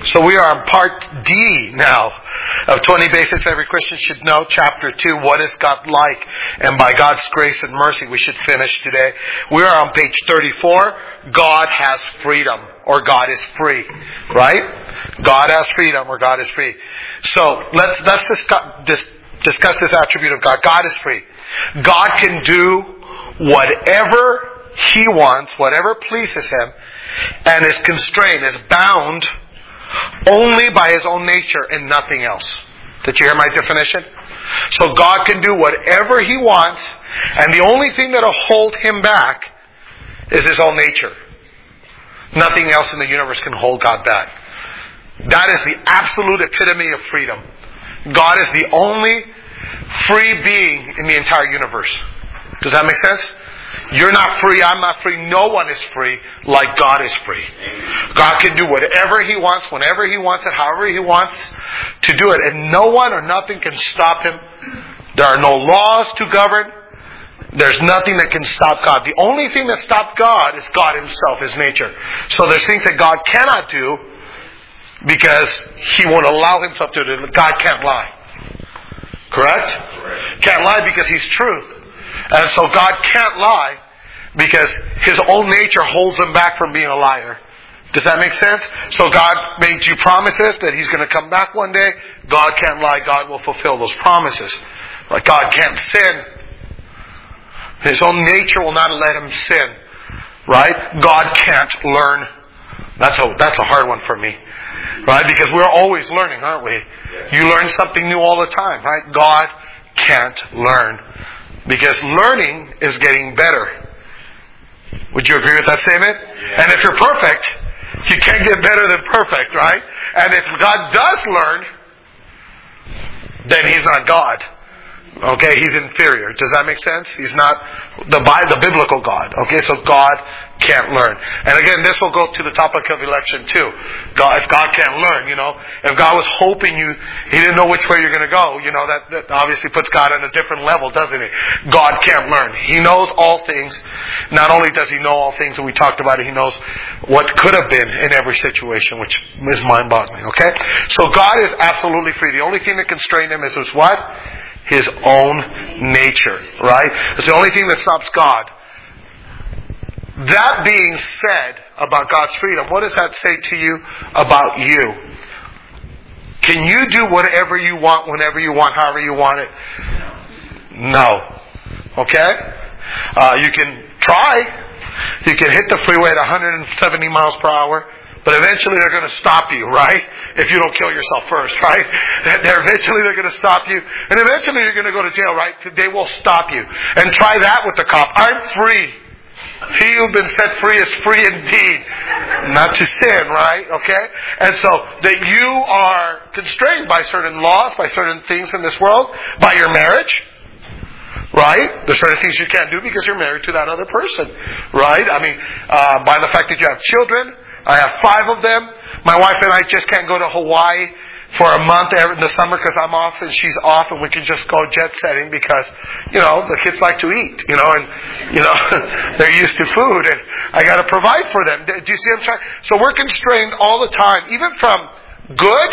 So we are on part D now of 20 Basics Every Christian Should Know, Chapter 2, What is God Like? And by God's grace and mercy, we should finish today. We are on page 34, God has freedom, or God is free. Right? God has freedom, or God is free. So let's discuss this attribute of God. God is free. God can do whatever He wants, whatever pleases Him, and is constrained, is bound only by His own nature and nothing else. Did you hear my definition? So God can do whatever He wants, and the only thing that'll hold Him back is His own nature. Nothing else in the universe can hold God back. That is the absolute epitome of freedom. God is the only free being in the entire universe. Does that make sense? You're not free, I'm not free, no one is free like God is free. God can do whatever He wants, whenever He wants it, however He wants to do it. And no one or nothing can stop Him. There are no laws to govern. There's nothing that can stop God. The only thing that stops God is God Himself, His nature. So there's things that God cannot do because He won't allow Himself to do. God can't lie. Correct? Can't lie because He's truth. And so God can't lie because His own nature holds Him back from being a liar. Does that make sense? So God made you promises that He's going to come back one day. God can't lie. God will fulfill those promises. Like God can't sin. His own nature will not let Him sin. Right? God can't learn. That's a hard one for me. Right? Because we're always learning, aren't we? You learn something new all the time. Right? God can't learn. Because learning is getting better. Would you agree with that statement? Yeah. And if you're perfect, you can't get better than perfect, right? And if God does learn, then He's not God. Okay, He's inferior. Does that make sense? He's not the biblical God. Okay, so God can't learn. And again, this will go to the topic of election too. If God can't learn, if God was hoping He didn't know which way you're going to go, that obviously puts God on a different level, doesn't it? God can't learn. He knows all things. Not only does He know all things, and we talked about it, He knows what could have been in every situation, which is mind-boggling. Okay, so God is absolutely free. The only thing that constrained Him is what? His own nature, right? It's the only thing that stops God. That being said about God's freedom, what does that say to you about you? Can you do whatever you want, whenever you want, however you want it? No. Okay? You can try. You can hit the freeway at 170 miles per hour. But eventually they're going to stop you, right? If you don't kill yourself first, right? Eventually they're going to stop you. And eventually you're going to go to jail, right? They will stop you. And try that with the cop. I'm free. He who's been set free is free indeed. Not to sin, right? Okay? And so that you are constrained by certain laws, by certain things in this world, by your marriage. Right? There's certain things you can't do because you're married to that other person. Right? I mean, by the fact that you have children. I have 5 of them. My wife and I just can't go to Hawaii for a month in the summer because I'm off and she's off, and we can just go jet setting because, the kids like to eat, and, they're used to food, and I got to provide for them. Do you see what I'm trying? So we're constrained all the time, even from good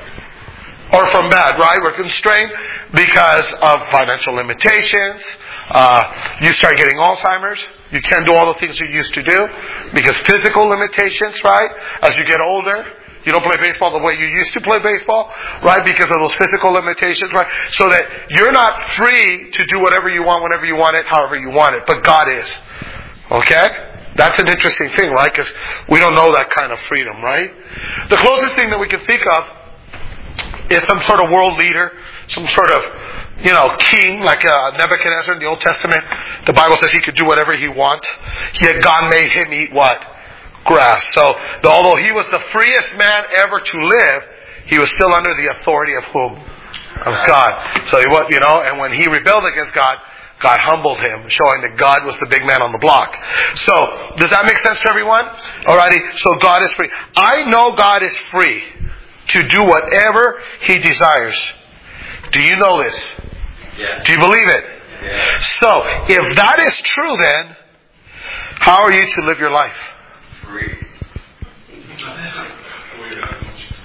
or from bad, right? We're constrained because of financial limitations. You start getting Alzheimer's. You can't do all the things you used to do because physical limitations, right? As you get older, you don't play baseball the way you used to play baseball, right? Because of those physical limitations, right? So that you're not free to do whatever you want, whenever you want it, however you want it. But God is. Okay? That's an interesting thing, right? Because we don't know that kind of freedom, right? The closest thing that we can think of is some sort of world leader, some sort of, king, like Nebuchadnezzar in the Old Testament. The Bible says he could do whatever he wants. Yet God made him eat what? Grass. So, although he was the freest man ever to live, he was still under the authority of whom? Of God. So he was, and when he rebelled against God, God humbled him, showing that God was the big man on the block. So, does that make sense to everyone? Alrighty, so God is free. I know God is free to do whatever He desires. Do you know this? Yeah. Do you believe it? Yeah. So, if that is true then, how are you to live your life? Free.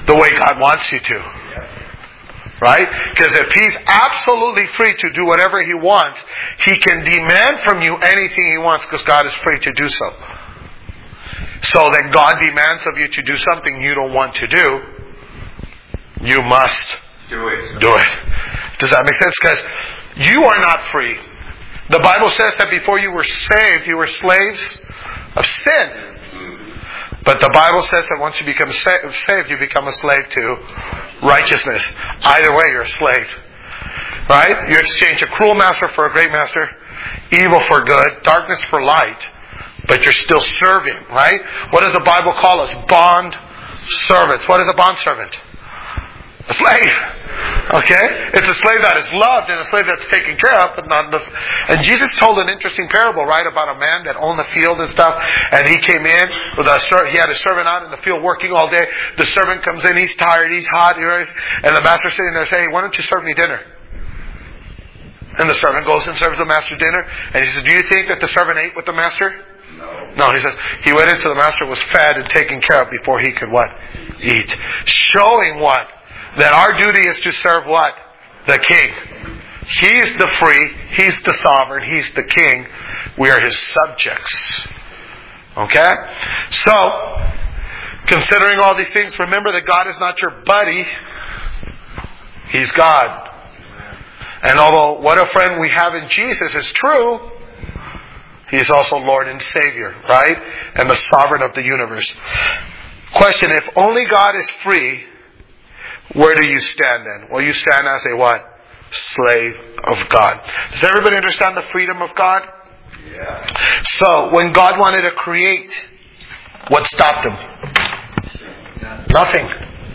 the way God wants you to. Right? Because if He's absolutely free to do whatever He wants, He can demand from you anything He wants because God is free to do so. So that God demands of you to do something you don't want to do, you must do it. Does that make sense? Because you are not free. The Bible says that before you were saved, you were slaves of sin. But the Bible says that once you become saved, you become a slave to righteousness. Either way, you're a slave. Right? You exchange a cruel master for a great master, evil for good, darkness for light, but you're still serving, right? What does the Bible call us? Bond servants. What is a bond servant? A slave. Okay? It's a slave that is loved and a slave that's taken care of, but not this. And Jesus told an interesting parable, right, about a man that owned the field and stuff, and he came in with he had a servant out in the field working all day. The servant comes in, he's tired, he's hot, and the master's sitting there saying, "Why don't you serve me dinner?" And the servant goes and serves the master dinner, and he says, "Do you think that the servant ate with the master?" No, he says, he went into the master, was fed and taken care of before he could what? Eat. Showing what? That our duty is to serve what? The King. He's the free. He's the sovereign. He's the King. We are His subjects. Okay? So, considering all these things, remember that God is not your buddy. He's God. And although what a friend we have in Jesus is true, He's also Lord and Savior, right? And the sovereign of the universe. Question, if only God is free, where do you stand then? Well, you stand as a what? Slave of God. Does everybody understand the freedom of God? Yeah. So, when God wanted to create, what stopped Him? Nothing.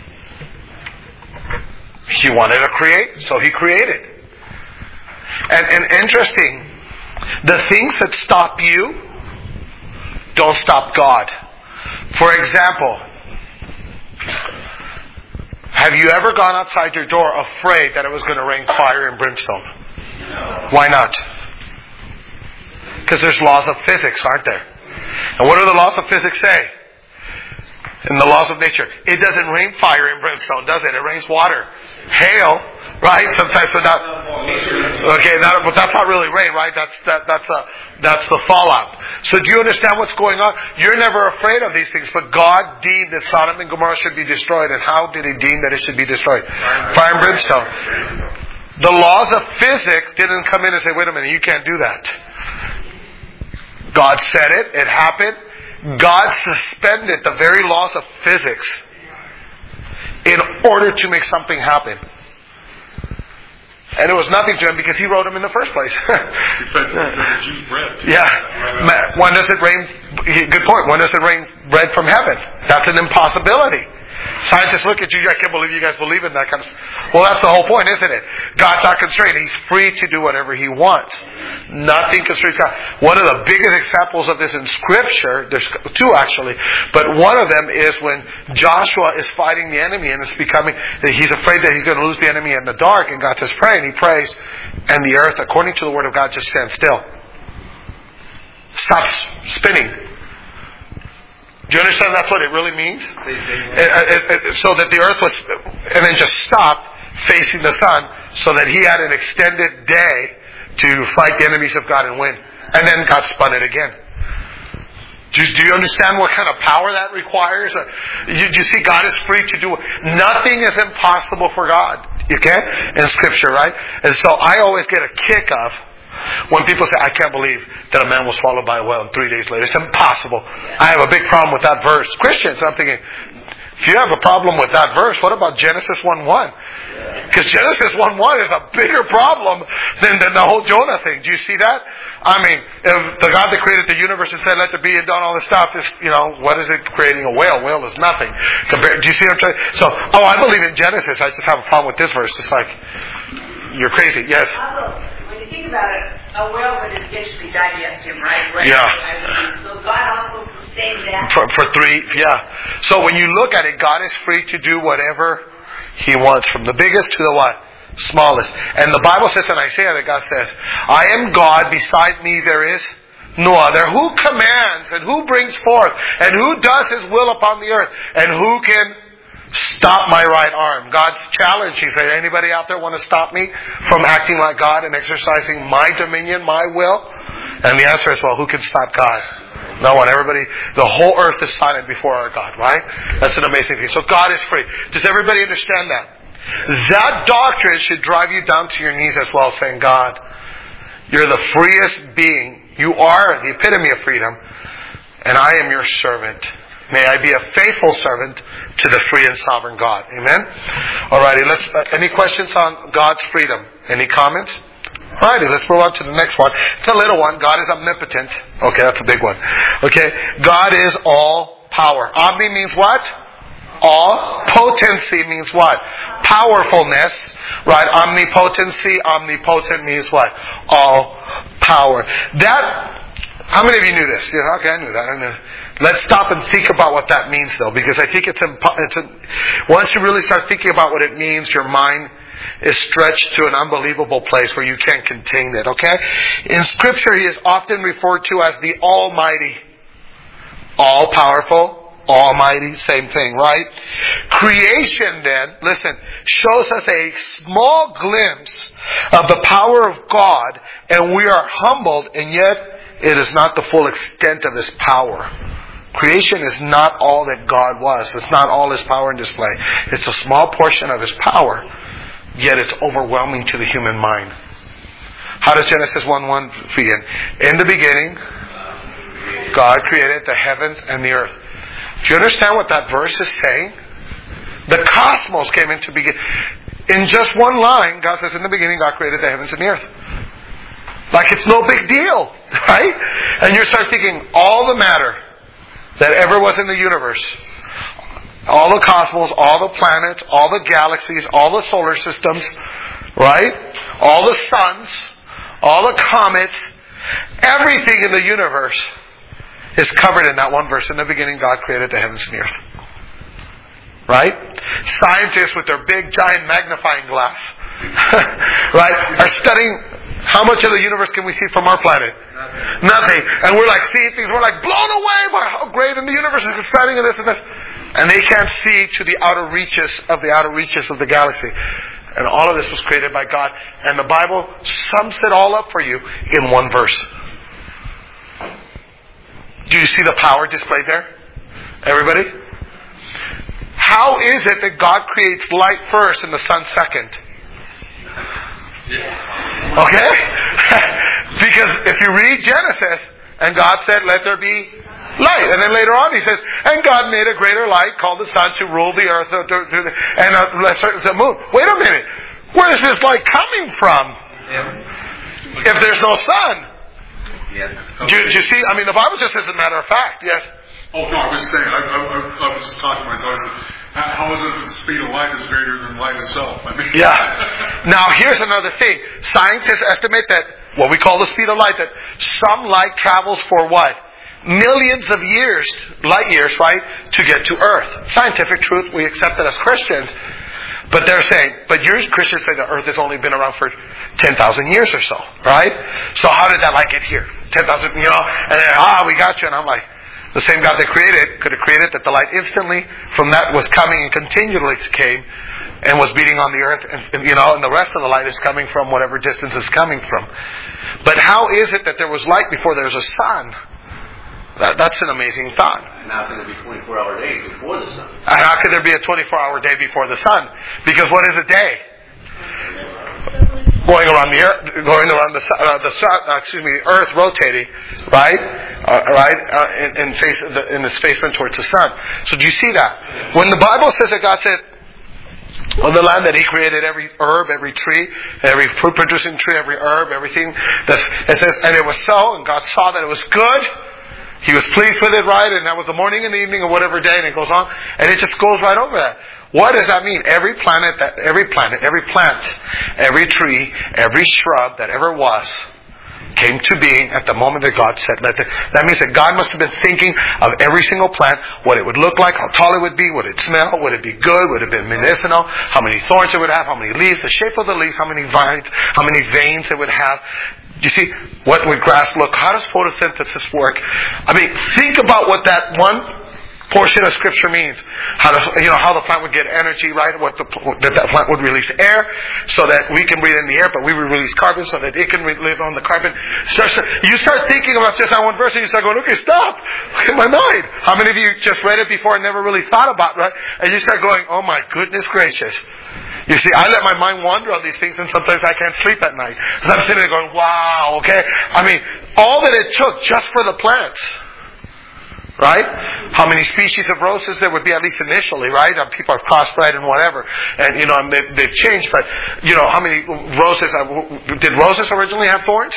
He wanted to create, so He created. And interesting, the things that stop you don't stop God. For example, have you ever gone outside your door afraid that it was going to rain fire and brimstone? No. Why not? Because there's laws of physics, aren't there? And what do the laws of physics say? In the laws of nature, it doesn't rain fire and brimstone, does it? It rains water, hail, right? Sometimes they're not. Okay, but that's not really rain, right? That's the fallout. So do you understand what's going on? You're never afraid of these things, but God deemed that Sodom and Gomorrah should be destroyed. And how did He deem that it should be destroyed? Fire and brimstone. The laws of physics didn't come in and say, "Wait a minute, you can't do that." God said it. It happened. God suspended the very laws of physics in order to make something happen. And it was nothing to Him because He wrote them in the first place. Yeah. When does it rain? Good point. When does it rain bread from heaven? That's an impossibility. Scientists look at you, I can't believe you guys believe in that kind of stuff. Well, that's the whole point, isn't it? God's not constrained. He's free to do whatever He wants. Nothing constrains God. One of the biggest examples of this in Scripture, there's two actually, but one of them is when Joshua is fighting the enemy and it's becoming, he's afraid that he's going to lose the enemy in the dark, and God says, pray, and he prays, and the earth, according to the Word of God, just stands still. Stops spinning. Do you understand that's what it really means? So that the earth was, and then just stopped facing the sun, so that he had an extended day to fight the enemies of God and win. And then God spun it again. Do you understand what kind of power that requires? You see, God is free to do it. Nothing is impossible for God. Okay? In Scripture, right? And so I always get a kick of when people say, I can't believe that a man was swallowed by a whale and 3 days later. It's impossible. I have a big problem with that verse. Christians, I'm thinking, if you have a problem with that verse, what about Genesis 1:1? Because Genesis 1:1 is a bigger problem than the whole Jonah thing. Do you see that? I mean, if the God that created the universe and said, let there be, and done all this stuff, is, what is it creating a whale? Whale is nothing. Do you see what I'm saying? So, I believe in Genesis. I just have a problem with this verse. It's like, you're crazy. Yes? When you think about it, a whale would eventually digest him, right? Yeah. So God also sustained that. For 3, yeah. So when you look at it, God is free to do whatever He wants, from the biggest to the what? Smallest. And the Bible says in Isaiah that God says, I am God, beside me there is no other. Who commands and who brings forth and who does His will upon the earth, and who can Stop my right arm. God's challenge. He said, anybody out there want to stop me from acting like God and exercising my dominion, my will? And the answer is, well, who can stop God? No one. Everybody, the whole earth is silent before our God, right? That's an amazing thing. So God is free. Does everybody understand that? That doctrine should drive you down to your knees as well, saying, God, you're the freest being. You are the epitome of freedom. And I am your servant. May I be a faithful servant to the free and sovereign God. Amen? Alrighty, any questions on God's freedom? Any comments? Alrighty, let's move on to the next one. It's a little one. God is omnipotent. Okay, that's a big one. Okay, God is all power. Omni means what? All. Potency means what? Powerfulness. Right? Omnipotent means what? All power. How many of you knew this? Yeah, okay, I knew that. I knew. Let's stop and think about what that means, though, because I think once you really start thinking about what it means, your mind is stretched to an unbelievable place where you can't contain it, okay? In Scripture, He is often referred to as the Almighty. All-powerful, Almighty, same thing, right? Creation, then, listen, shows us a small glimpse of the power of God, and we are humbled, and yet it is not the full extent of His power. Creation is not all that God was. It's not all His power in display. It's a small portion of His power, yet it's overwhelming to the human mind. How does Genesis 1:1 begin? In the beginning, God created the heavens and the earth. Do you understand what that verse is saying? The cosmos came into being. In just one line, God says, in the beginning, God created the heavens and the earth. Like it's no big deal, right? And you start thinking, all the matter that ever was in the universe, all the cosmos, all the planets, all the galaxies, all the solar systems, right? All the suns, all the comets, everything in the universe is covered in that one verse. In the beginning, God created the heavens and the earth. Right? Scientists with their big, giant magnifying glass, right, are studying how much of the universe can we see from our planet? Nothing. And we're like seeing things, we're like blown away by how great in the universe is expanding and this and this. And they can't see to the outer reaches of the galaxy. And all of this was created by God. And the Bible sums it all up for you in one verse. Do you see the power displayed there? Everybody? How is it that God creates light first and the sun second? Okay? Because if you read Genesis, and God said, let there be light. And then later on He says, and God made a greater light called the sun to rule the earth and a lesser the moon. Wait a minute. Where is this light coming from? If there's no sun. Do you see? I mean, the Bible just says as a matter of fact. Yes. Oh, no, I was saying, I was just talking to myself. I said, how is it that the speed of light is greater than light itself? I mean, yeah. Now, here's another thing. Scientists estimate that what we call the speed of light, that some light travels for what? Millions of years, light years, right, to get to Earth. Scientific truth, we accept it as Christians. But they're saying, but you Christians say the Earth has only been around for 10,000 years or so, right? So how did that light get here? 10,000, and then, we got you. And I'm like, the same God that created could have created that the light instantly from that was coming and continually came and was beating on the earth, and the rest of the light is coming from whatever distance it's coming from. But how is it that there was light before there was a sun? That's an amazing thought. And how can there be 24-hour day before the sun? And how could there be a 24-hour day before the sun? Because what is a day? Going around the earth, the earth rotating, right? In the space towards the sun. So do you see that? When the Bible says that God said, on the land that He created every herb, every tree, every fruit-producing tree, every herb, everything. It says, and it was so, and God saw that it was good. He was pleased with it, right? And that was the morning and the evening or whatever day, and it goes on. And it just goes right over that. What does that mean? Every plant, every tree, every shrub that ever was, came to being at the moment that God said. That means that God must have been thinking of every single plant, what it would look like, how tall it would be, would it smell, would it be good, would it be medicinal, how many thorns it would have, how many leaves, the shape of the leaves, how many vines, how many veins it would have. You see, what would grass look? How does photosynthesis work? I mean, think about what that one portion of Scripture means. How the plant would get energy, right? That plant would release air so that we can breathe in the air, but we would release carbon so that it can live on the carbon. You start thinking about just that one verse and you start going, okay, stop. Look at my mind. How many of you just read it before and never really thought about it, right? And you start going, oh my goodness gracious. You see, I let my mind wander on these things and sometimes I can't sleep at night. Because I'm sitting there going, wow, okay? I mean, all that it took just for the plants. Right? How many species of roses there would be, at least initially, right? People are crossbred and whatever. And, they've changed. But, how many roses, did roses originally have thorns?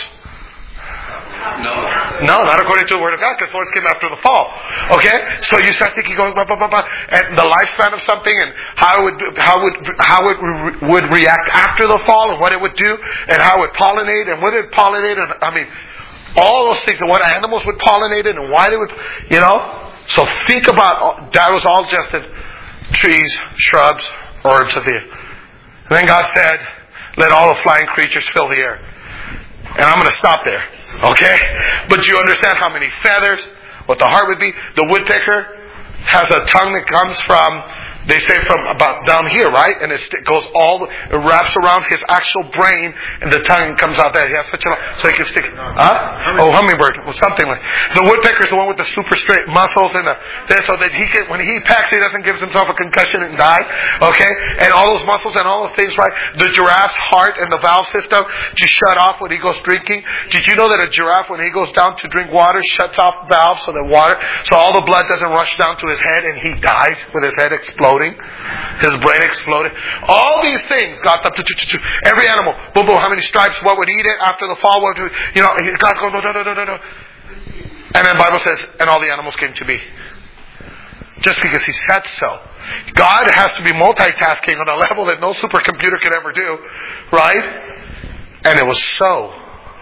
No, not according to the Word of God, because thorns came after the fall. Okay? So you start thinking, going, blah, blah, blah, blah, and the lifespan of something and how it would react after the fall and what it would do and how it would pollinate and would it pollinate and, all those things and what animals would pollinate it and why they would, So think about, that was all just in trees, shrubs, herbs of the air. And then God said, let all the flying creatures fill the air. And I'm going to stop there. Okay? But you understand how many feathers, what the heart would be. The woodpecker has a tongue that comes from, they say from about down here, right? And it wraps around his actual brain, and the tongue comes out there. He has such a, so he can stick. Hummingbird, or something like. The woodpecker is the one with the super straight muscles and so that he can, when he packs, he doesn't give himself a concussion and die. Okay, and all those muscles and all those things, right? The giraffe's heart and the valve system to shut off when he goes drinking. Did you know that a giraffe, when he goes down to drink water, shuts off the valve so all the blood doesn't rush down to his head and he dies with his head exploding? His brain exploded. All these things, God's up to every animal. Boom, boom. How many stripes? What would eat it after the fall? God's going, no. And then the Bible says, and all the animals came to be. Just because He said so. God has to be multitasking on a level that no supercomputer could ever do, right? And it was so.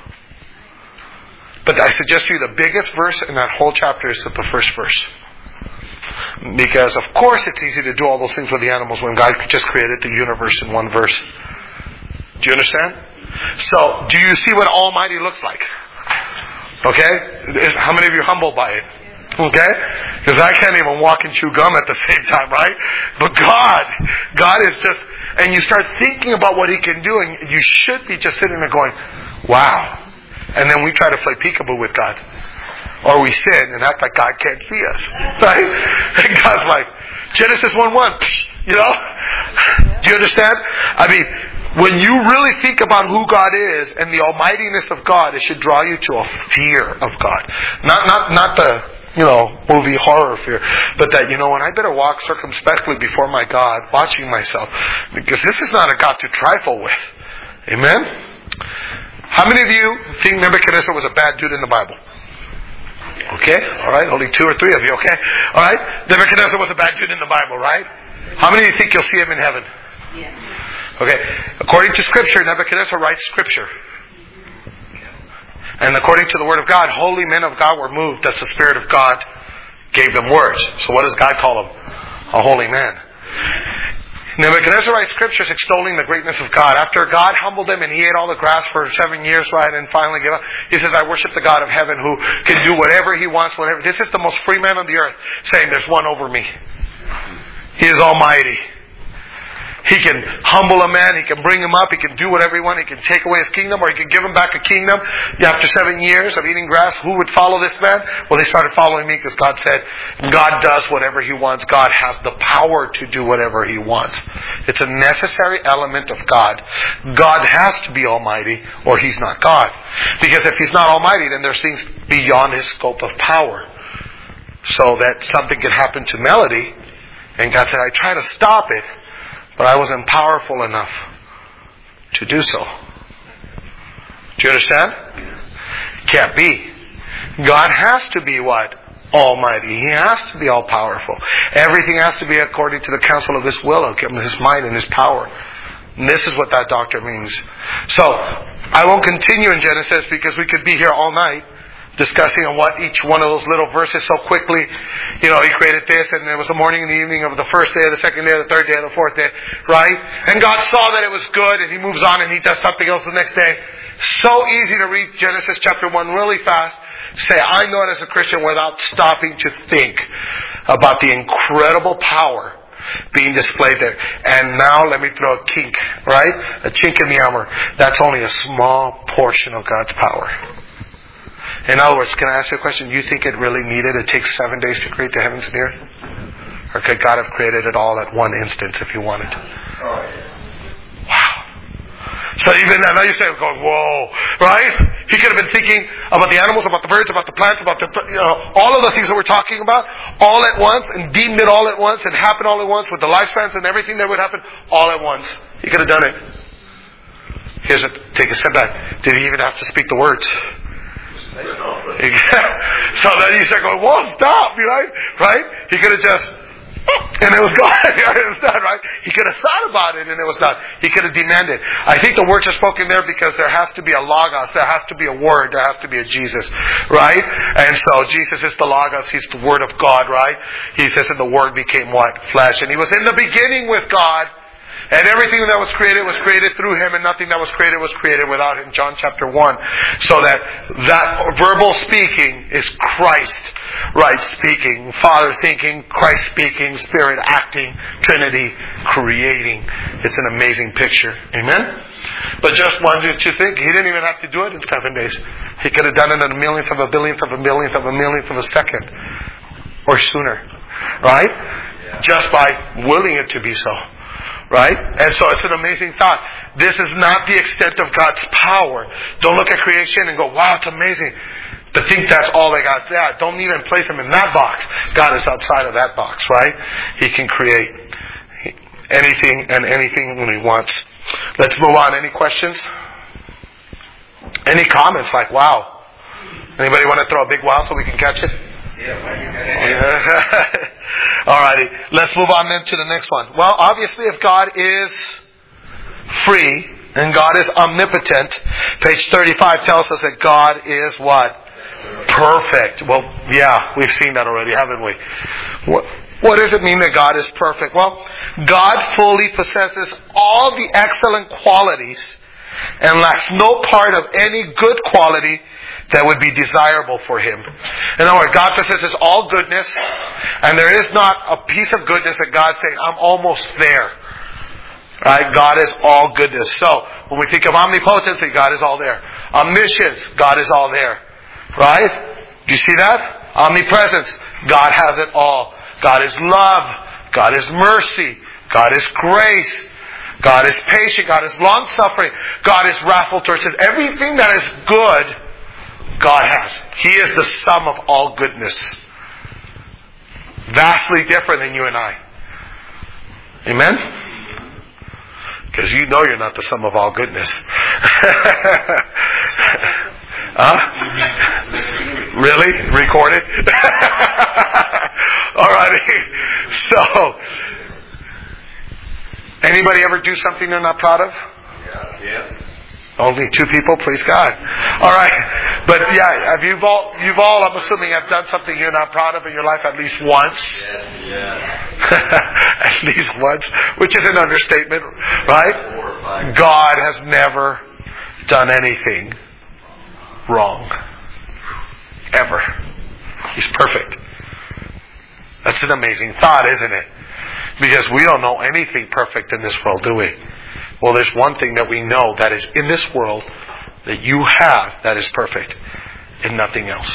But I suggest to you the biggest verse in that whole chapter is the first verse. Because of course it's easy to do all those things with the animals when God just created the universe in one verse. Do you understand? So, do you see what Almighty looks like? Okay? How many of you are humbled by it? Okay? Because I can't even walk and chew gum at the same time, right? But God is just, and you start thinking about what He can do, and you should be just sitting there going, wow. And then we try to play peekaboo with God. Or we sin and act like God can't see us. Right? And God's like, Genesis 1:1. Do you understand? I mean, when you really think about who God is and the almightiness of God, it should draw you to a fear of God. Not the, movie horror fear. But that, when I better walk circumspectly before my God, watching myself. Because this is not a God to trifle with. Amen? How many of you think Nebuchadnezzar was a bad dude in the Bible? Okay, alright, only 2 or 3 of you, okay? Alright, Nebuchadnezzar was a bad dude in the Bible, right? How many of you think you'll see him in heaven? Yeah. Okay, according to Scripture, Nebuchadnezzar writes Scripture. And according to the Word of God, holy men of God were moved as the Spirit of God gave them words. So what does God call him? A holy man. Nebuchadnezzar writes scriptures extolling the greatness of God. After God humbled him and he ate all the grass for 7 years, right, and finally gave up, he says, I worship the God of heaven who can do whatever He wants, whatever. This is the most free man on the earth, saying, there's one over me. He is almighty. He can humble a man, He can bring him up, He can do whatever He wants, He can take away his kingdom, or He can give him back a kingdom. After 7 years of eating grass, who would follow this man? Well, they started following me because God said, God does whatever He wants. God has the power to do whatever He wants. It's a necessary element of God. God has to be almighty, or He's not God. Because if He's not almighty, then there's things beyond His scope of power. So that something could happen to Melody, and God said, I try to stop it, but I wasn't powerful enough to do so. Do you understand? Can't be. God has to be what? Almighty. He has to be all powerful. Everything has to be according to the counsel of His will, His mind and His power. And this is what that doctrine means. So, I won't continue in Genesis because we could be here all night discussing on what each one of those little verses so quickly, He created this, and there was the morning and the evening of the first day, the second day, the third day, the fourth day, right? And God saw that it was good, and He moves on and He does something else the next day. So easy to read Genesis chapter 1 really fast, say, I know it as a Christian without stopping to think about the incredible power being displayed there. And now let me throw a kink, right? A chink in the armor. That's only a small portion of God's power. In other words, can I ask you a question? You think it really needed? It takes 7 days to create the heavens and the earth? Or could God have created it all at one instance if He wanted? Wow. So even now you're saying, going, whoa, right? He could have been thinking about the animals, about the birds, about the plants, about the, all of the things that we're talking about, all at once, and deemed it all at once, and happened all at once, with the lifespans and everything that would happen all at once. He could have done it. Take a step back. Did He even have to speak the words? So then you start going, whoa, stop, right? He could have just, and it was gone. It was done, right? He could have thought about it and it was done. He could have demanded. I think the words are spoken there because there has to be a logos, there has to be a word, there has to be a Jesus, right? And so Jesus is the logos, He's the Word of God, right? He says that the Word became what? Flesh. And He was in the beginning with God. And everything that was created through Him, and nothing that was created without Him. John chapter 1. So that verbal speaking is Christ, right, speaking. Father thinking, Christ speaking, Spirit acting, Trinity creating. It's an amazing picture. Amen? But just one, did you think? He didn't even have to do it in 7 days. He could have done it in a millionth of a billionth of a millionth of a millionth of a second. Or sooner. Right? Yeah. Just by willing it to be so. Right? And so it's an amazing thought. This is not the extent of God's power. Don't look at creation and go, wow, it's amazing. To think that's all that God's at. Don't even place Him in that box. God is outside of that box, right? He can create anything and anything when He wants. Let's move on. Any questions? Any comments like, wow? Anybody want to throw a big wow so we can catch it? Yeah. Alrighty, let's move on then to the next one. Well, obviously if God is free and God is omnipotent, page 35 tells us that God is what? Perfect. Well, yeah, we've seen that already, haven't we? What does it mean that God is perfect? Well, God fully possesses all the excellent qualities and lacks no part of any good quality that would be desirable for Him. In other words, God possesses all goodness, and there is not a piece of goodness that God's saying, I'm almost there. Right? God is all goodness. So, when we think of omnipotency, God is all there. Omniscience, God is all there. Right? Do you see that? Omnipresence, God has it all. God is love. God is mercy. God is grace. God is patient. God is long-suffering. God is wrathful towards sin. Everything that is good, God has. He is the sum of all goodness. Vastly different than you and I. Amen? Because you know you're not the sum of all goodness. Huh? Really? Recorded? Alrighty. So, anybody ever do something they're not proud of? Yeah. Only 2 people, praise God. All right, but yeah, you've all, I'm assuming, have done something you're not proud of in your life at least once. Yes. Yeah. At least once, which is an understatement, right? God has never done anything wrong, ever. He's perfect. That's an amazing thought, isn't it? Because we don't know anything perfect in this world, do we? Well, there's one thing that we know that is in this world that you have that is perfect and nothing else.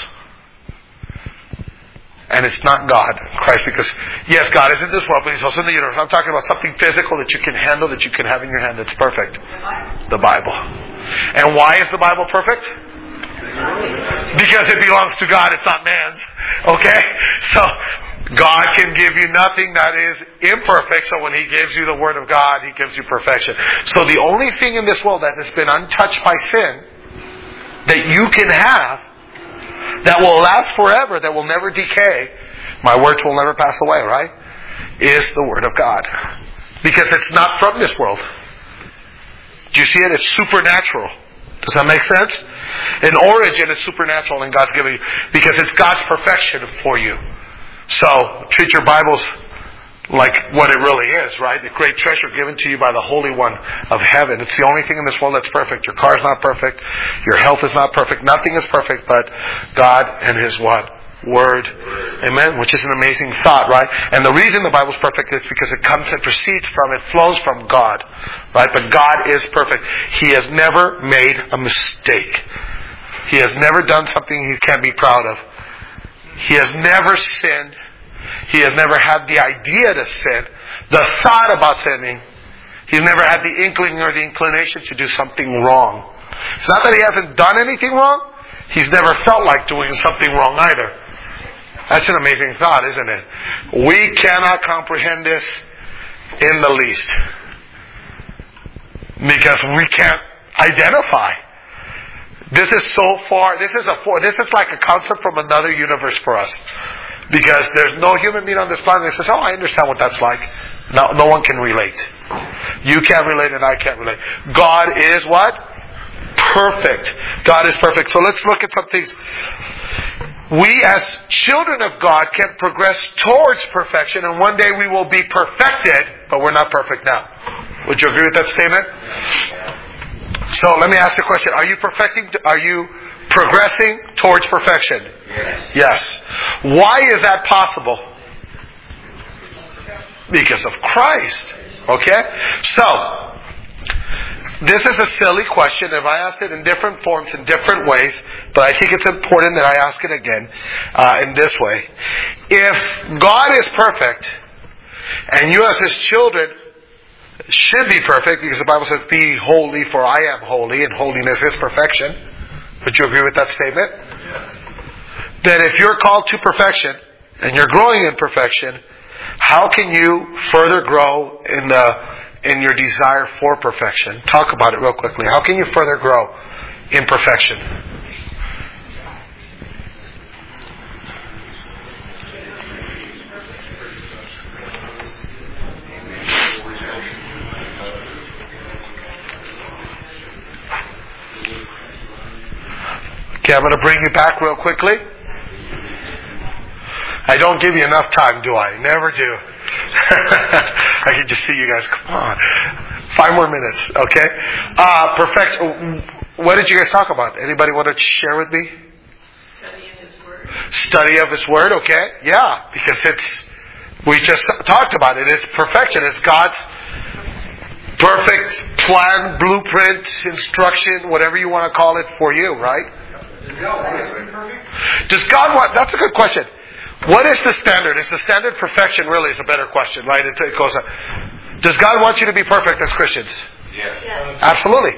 And it's not God, Christ, because yes, God is in this world, but He's also in the universe. I'm talking about something physical that you can handle, that you can have in your hand that's perfect. The Bible. And why is the Bible perfect? Because it belongs to God, it's not man's. Okay? So, God can give you nothing that is imperfect, so when He gives you the Word of God, He gives you perfection. So the only thing in this world that has been untouched by sin, that you can have, that will last forever, that will never decay, my words will never pass away, right? Is the Word of God. Because it's not from this world. Do you see it? It's supernatural. Does that make sense? In origin, it's supernatural and God's giving you, because it's God's perfection for you. So, treat your Bibles like what it really is, right? The great treasure given to you by the Holy One of heaven. It's the only thing in this world that's perfect. Your car's not perfect. Your health is not perfect. Nothing is perfect but God and His what? Word. Amen? Which is an amazing thought, right? And the reason the Bible's perfect is because it comes and proceeds from, it flows from God. Right? But God is perfect. He has never made a mistake. He has never done something He can't be proud of. He has never sinned. He has never had the idea to sin, the thought about sinning. He's never had the inkling or the inclination to do something wrong. It's not that He hasn't done anything wrong. He's never felt like doing something wrong either. That's an amazing thought, isn't it? We cannot comprehend this in the least. Because we can't identify. This is so far, this is like a concept from another universe for us. Because there's no human being on this planet that says, oh, I understand what that's like. No one can relate. You can't relate and I can't relate. God is what? Perfect. God is perfect. So let's look at some things. We as children of God can progress towards perfection, and one day we will be perfected, but we're not perfect now. Would you agree with that statement? So let me ask the question. Are you progressing towards perfection? Yes. Why is that possible? Because of Christ. Okay? So, this is a silly question. If I asked it in different forms, in different ways, but I think it's important that I ask it again in this way. If God is perfect, and you as His children should be perfect, because the Bible says, be holy for I am holy, and holiness is perfection. Would you agree with that statement? Then if you're called to perfection, and you're growing in perfection, how can you further grow in your desire for perfection? Talk about it real quickly. How can you further grow in perfection? Okay, I'm going to bring you back real quickly. I don't give you enough time, do I? Never do. I can just see you guys. Come on. 5 more minutes, okay? Perfection. What did you guys talk about? Anybody want to share with me? Study of His Word. Study of His Word, okay? Yeah, because we just talked about it. It's perfection. It's God's perfect plan, blueprint, instruction, whatever you want to call it for you, right? Does God want us to be perfect? Does God want... That's a good question. What is the standard? Is the standard perfection really is a better question, right? It goes on. Does God want you to be perfect as Christians? Yes. Absolutely.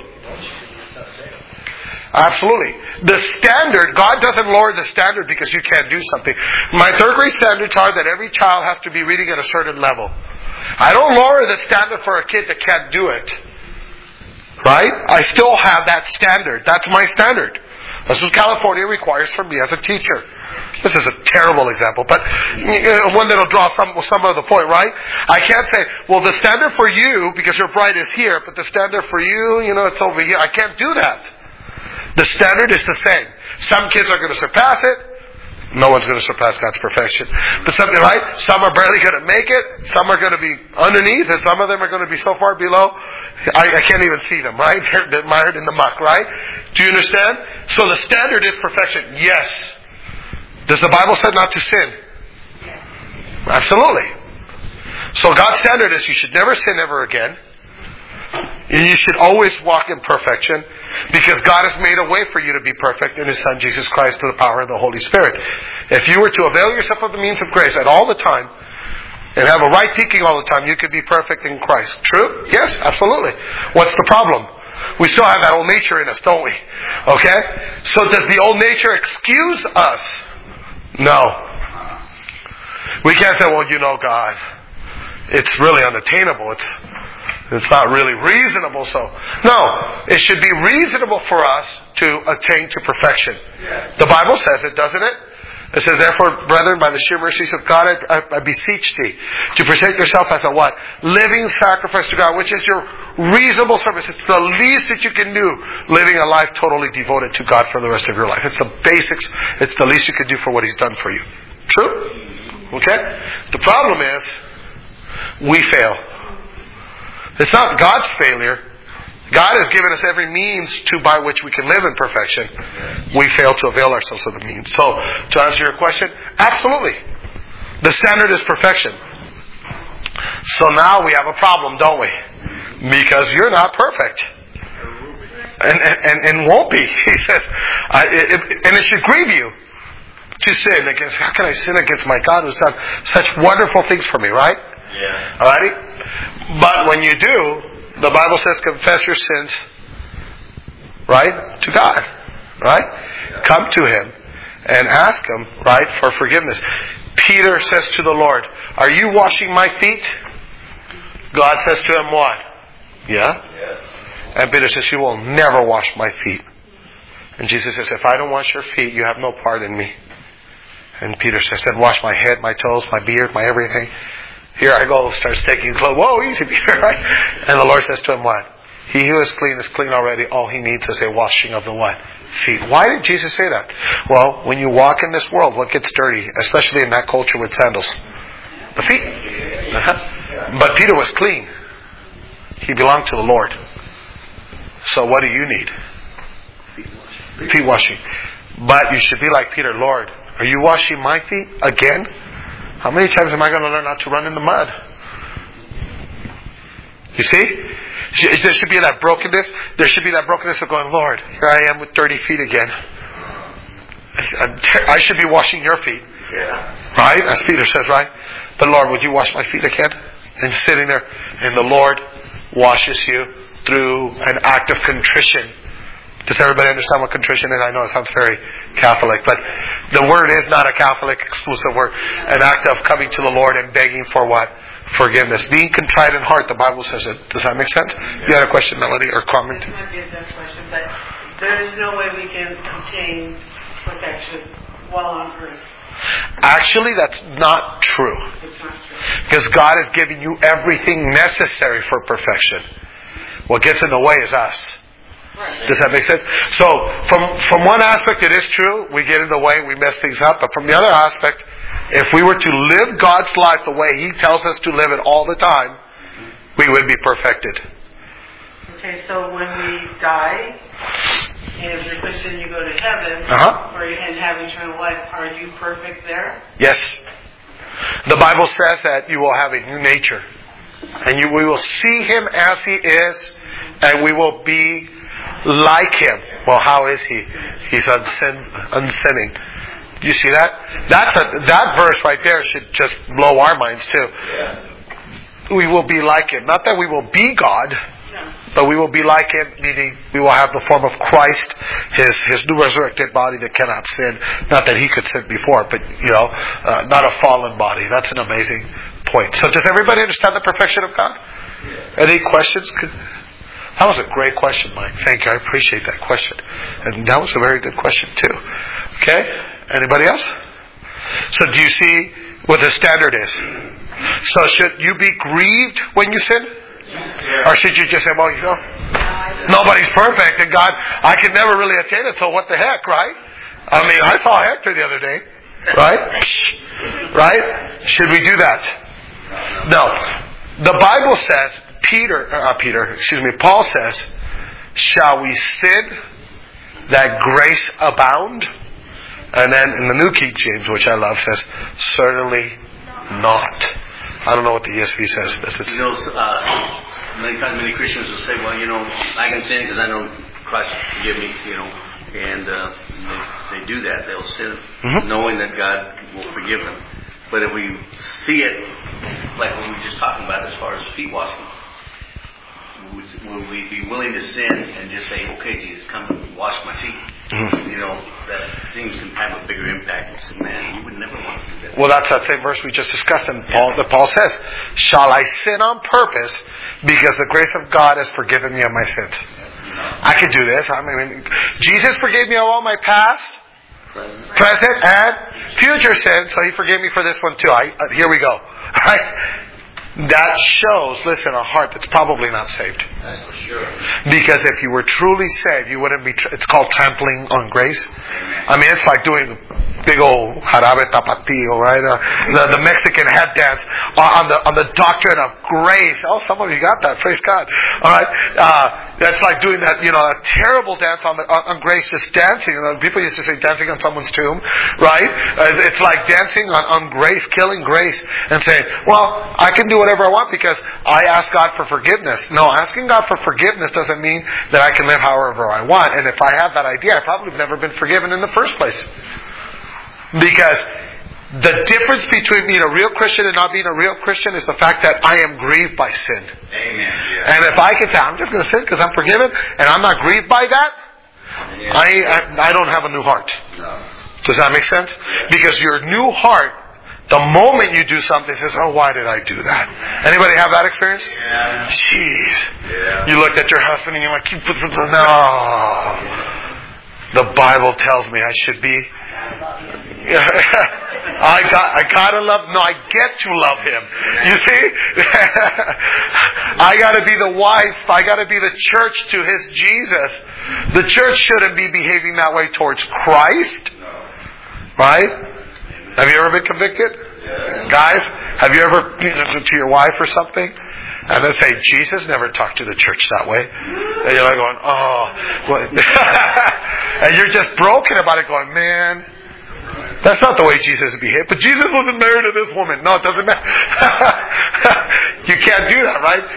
Absolutely. The standard, God doesn't lower the standard because you can't do something. My 3rd grade standards are that every child has to be reading at a certain level. I don't lower the standard for a kid that can't do it. Right? I still have that standard. That's my standard. That's what California requires from me as a teacher. This is a terrible example, but one that'll draw some of the point, right? I can't say, well, the standard for you, because you're bright, is here, but the standard for you, it's over here. I can't do that. The standard is the same. Some kids are going to surpass it. No one's going to surpass God's perfection. But something, right? Some are barely going to make it. Some are going to be underneath, and some of them are going to be so far below, I can't even see them, right? They're mired in the muck, right? Do you understand? So the standard is perfection. Yes. Does the Bible say not to sin? Absolutely. So God's standard is you should never sin ever again. And you should always walk in perfection, because God has made a way for you to be perfect in His Son Jesus Christ through the power of the Holy Spirit. If you were to avail yourself of the means of grace at all the time and have a right thinking all the time, you could be perfect in Christ. True? Yes, absolutely. What's the problem? We still have that old nature in us, don't we? Okay? So does the old nature excuse us? No. We can't say, well, God, it's really unattainable. It's not really reasonable. So, no, it should be reasonable for us to attain to perfection. The Bible says it, doesn't it? It says, therefore, brethren, by the sheer mercies of God, I beseech thee to present yourself as a what? Living sacrifice to God, which is your reasonable service. It's the least that you can do, living a life totally devoted to God for the rest of your life. It's the basics. It's the least you can do for what He's done for you. True? Okay? The problem is, We fail. It's not God's failure. God has given us every means by which we can live in perfection. We fail to avail ourselves of the means. So, to answer your question, absolutely. The standard is perfection. So now we have a problem, don't we? Because you're not perfect. And won't be. He says, and it should grieve you to sin against. How can I sin against my God who's done such wonderful things for me, right? Yeah. Alrighty? But when you do, the Bible says confess your sins, right? To God, right? Come to Him and ask Him, right, for forgiveness. Peter says to the Lord, are you washing my feet? God says to him, what? Yeah? Yes. And Peter says, you will never wash my feet. And Jesus says, if I don't wash your feet, you have no part in me. And Peter says, then wash my head, my toes, my beard, my everything. Here I go, starts taking clothes. Whoa, easy, Peter, right? And the Lord says to him, what? He who is clean already. All he needs is a washing of the what? Feet. Why did Jesus say that? Well, when you walk in this world, what gets dirty? Especially in that culture with sandals. The feet. But Peter was clean. He belonged to the Lord. So what do you need? Feet washing. But you should be like Peter. Lord, are you washing my feet again? How many times am I going to learn not to run in the mud? You see? There should be that brokenness. There should be that brokenness of going, Lord, here I am with dirty feet again. I should be washing your feet. Yeah. Right? As Peter says, right? But Lord, would you wash my feet again? And sitting there, and the Lord washes you through an act of contrition. Does everybody understand what contrition is? I know it sounds very Catholic, but the word is not a Catholic exclusive word. An act of coming to the Lord and begging for what? Forgiveness. Being contrite in heart, the Bible says it. Does that make sense? You had a question, Melody, or comment? It might be a dumb question, but there is no way we can obtain perfection while on earth. Actually, that's not true. It's not true. Because God has given you everything necessary for perfection. What gets in the way is us. Right. Does that make sense? So, from one aspect it is true, we get in the way, we mess things up. But from the other aspect, if we were to live God's life the way He tells us to live it all the time, we would be perfected. Okay, so when we die, and if you're Christian, you go to heaven, and have eternal life, are you perfect there? Yes. The Bible says that you will have a new nature. And we will see Him as He is, and we will be like Him. Well, how is He? He's unsinning. Do you see that? That verse right there should just blow our minds too. Yeah. We will be like Him. Not that we will be God, but we will be like Him, meaning we will have the form of Christ, His new resurrected body that cannot sin. Not that He could sin before, but not a fallen body. That's an amazing point. So does everybody understand the perfection of God? Yeah. Any questions? That was a great question, Mike. Thank you. I appreciate that question. And that was a very good question too. Okay? Anybody else? So do you see what the standard is? So should you be grieved when you sin? Or should you just say, well, nobody's perfect, and God, I can never really attain it, so what the heck, right? I mean, I saw Hector the other day, right? Right? Should we do that? No. The Bible says, Paul says, shall we sin that grace abound? And then in the New King James, which I love, says, certainly not. I don't know what the ESV says. Many Christians will say, well, I can sin because I know Christ will forgive me, and they do that. They'll sin knowing that God will forgive them. But if we see it, like what we were just talking about as far as feet washing, will we be willing to sin and just say, okay, Jesus, come and wash my feet? That seems to have a bigger impact. And say, man, you would never want to do that. Well, that's that same verse we just discussed, and Paul says, shall I sin on purpose because the grace of God has forgiven me of my sins? I could do this. I mean, Jesus forgave me of all my past, present, and future sins, so He forgave me for this one too. Here we go. Right? That shows, listen, a heart that's probably not saved. That's for sure. Because if you were truly saved, you wouldn't be. It's called trampling on grace. I mean, it's like doing big old jarabe tapatio, right? The Mexican head dance on the doctrine of grace. Oh, some of you got that. Praise God. All right. That's like doing that, a terrible dance on grace, just dancing. People used to say dancing on someone's tomb, right? It's like dancing on grace, killing grace, and saying, well, I can do whatever I want because I ask God for forgiveness. No, asking God for forgiveness doesn't mean that I can live however I want. And if I have that idea, I probably have never been forgiven in the first place. Because the difference between being a real Christian and not being a real Christian is the fact that I am grieved by sin. Amen. Yeah. And if I can say, I'm just going to sin because I'm forgiven, and I'm not grieved by that, I don't have a new heart. No. Does that make sense? Because your new heart, the moment you do something, says, oh, why did I do that? Anybody have that experience? Yeah. Jeez. Yeah. You looked at your husband and you're like, no. The Bible tells me I should be. I gotta love. No, I get to love him. You see, I gotta be the wife. I gotta be the church to his Jesus. The church shouldn't be behaving that way towards Christ, right? Have you ever been convicted, guys? Have you ever to your wife or something? And then say, Jesus never talked to the church that way. And you're like going, oh. Well. And you're just broken about it going, man, that's not the way Jesus behaved. But Jesus wasn't married to this woman. No, it doesn't matter. You can't do that, right?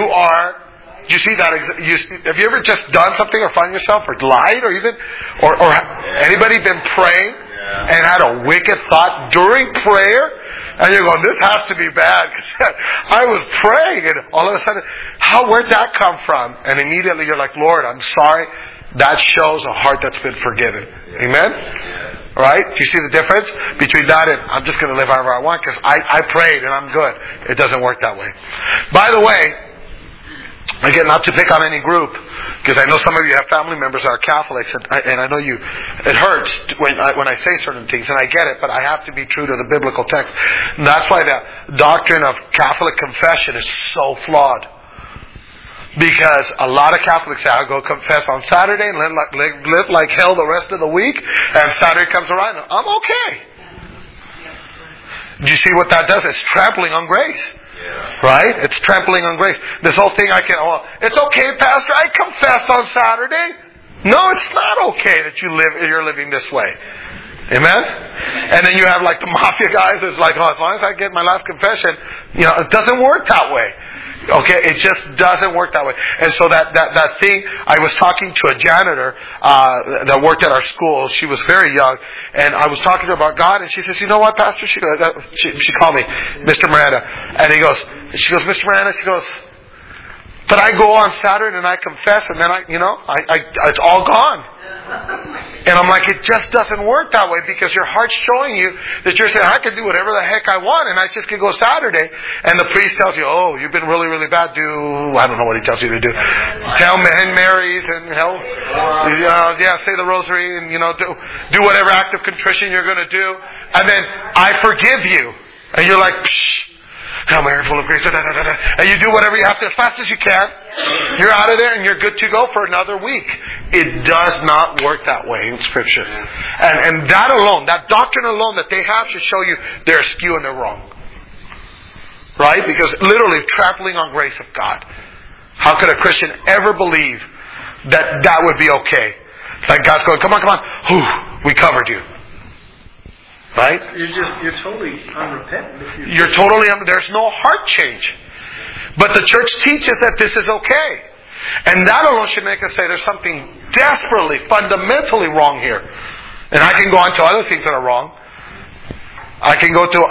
You see that? Have you ever just done something or found yourself or lied or even, or anybody been praying and had a wicked thought during prayer? And you're going, this has to be bad. Because I was praying and all of a sudden, where'd that come from? And immediately you're like, Lord, I'm sorry. That shows a heart that's been forgiven. Amen? Right? Do you see the difference between that and I'm just going to live however I want because I prayed and I'm good? It doesn't work that way. By the way, again, not to pick on any group, because I know some of you have family members that are Catholics, and I know it hurts when I say certain things, and I get it, but I have to be true to the biblical text. And that's why the doctrine of Catholic confession is so flawed. Because a lot of Catholics say, I'll go confess on Saturday and live like hell the rest of the week, and Saturday comes around, and I'm okay. Do you see what that does? It's trampling on grace. Right? It's trampling on grace. This whole thing it's okay, Pastor, I confess on Saturday. No, it's not okay that you're living this way. Amen? And then you have like the mafia guys that's like, as long as I get my last confession, it doesn't work that way. Okay, it just doesn't work that way. And so that thing, I was talking to a janitor that worked at our school. She was very young, and I was talking to her about God, and she says, "You know what, Pastor?" She called me, Mr. Miranda, and she goes, Mr. Miranda, she goes, but I go on Saturday and I confess, and then it's all gone. And I'm like, it just doesn't work that way because your heart's showing you that you're saying, I can do whatever the heck I want and I just can go Saturday. And the priest tells you, oh, you've been really, really bad. I don't know what he tells you to do. Tell Marys and say the rosary and, do whatever act of contrition you're going to do. And then I forgive you. And you're like, psh. Hail Mary, full of grace, and you do whatever you have to as fast as you can. You're out of there and you're good to go for another week. It does not work that way in Scripture. And that alone, that doctrine alone that they have should show you they're askew and they're wrong. Right? Because literally trampling on grace of God. How could a Christian ever believe that would be okay? Like God's going, come on. Whew, we covered you. Right? You're totally unrepentant. There's no heart change. But the church teaches that this is okay. And that alone should make us say there's something desperately, fundamentally wrong here. And I can go on to other things that are wrong. Okay?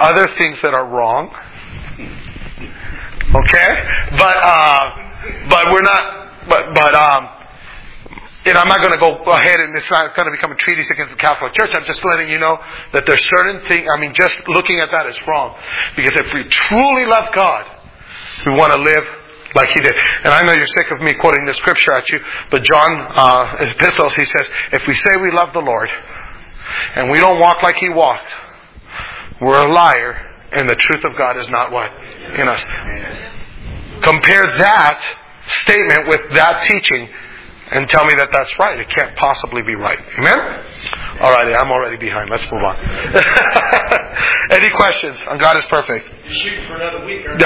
But we're not, and I'm not going to go ahead and it's not going to become a treatise against the Catholic Church. I'm just letting you know that there's certain things, just looking at that is wrong. Because if we truly love God, we want to live like He did. And I know you're sick of me quoting the scripture at you, but John, epistles, he says, if we say we love the Lord, and we don't walk like He walked, we're a liar, and the truth of God is not what? In us. Compare that statement with that teaching, and tell me that that's right. It can't possibly be right. Amen? Alrighty, I'm already behind. Let's move on. Any questions on God is perfect? You're shooting for another week, aren't I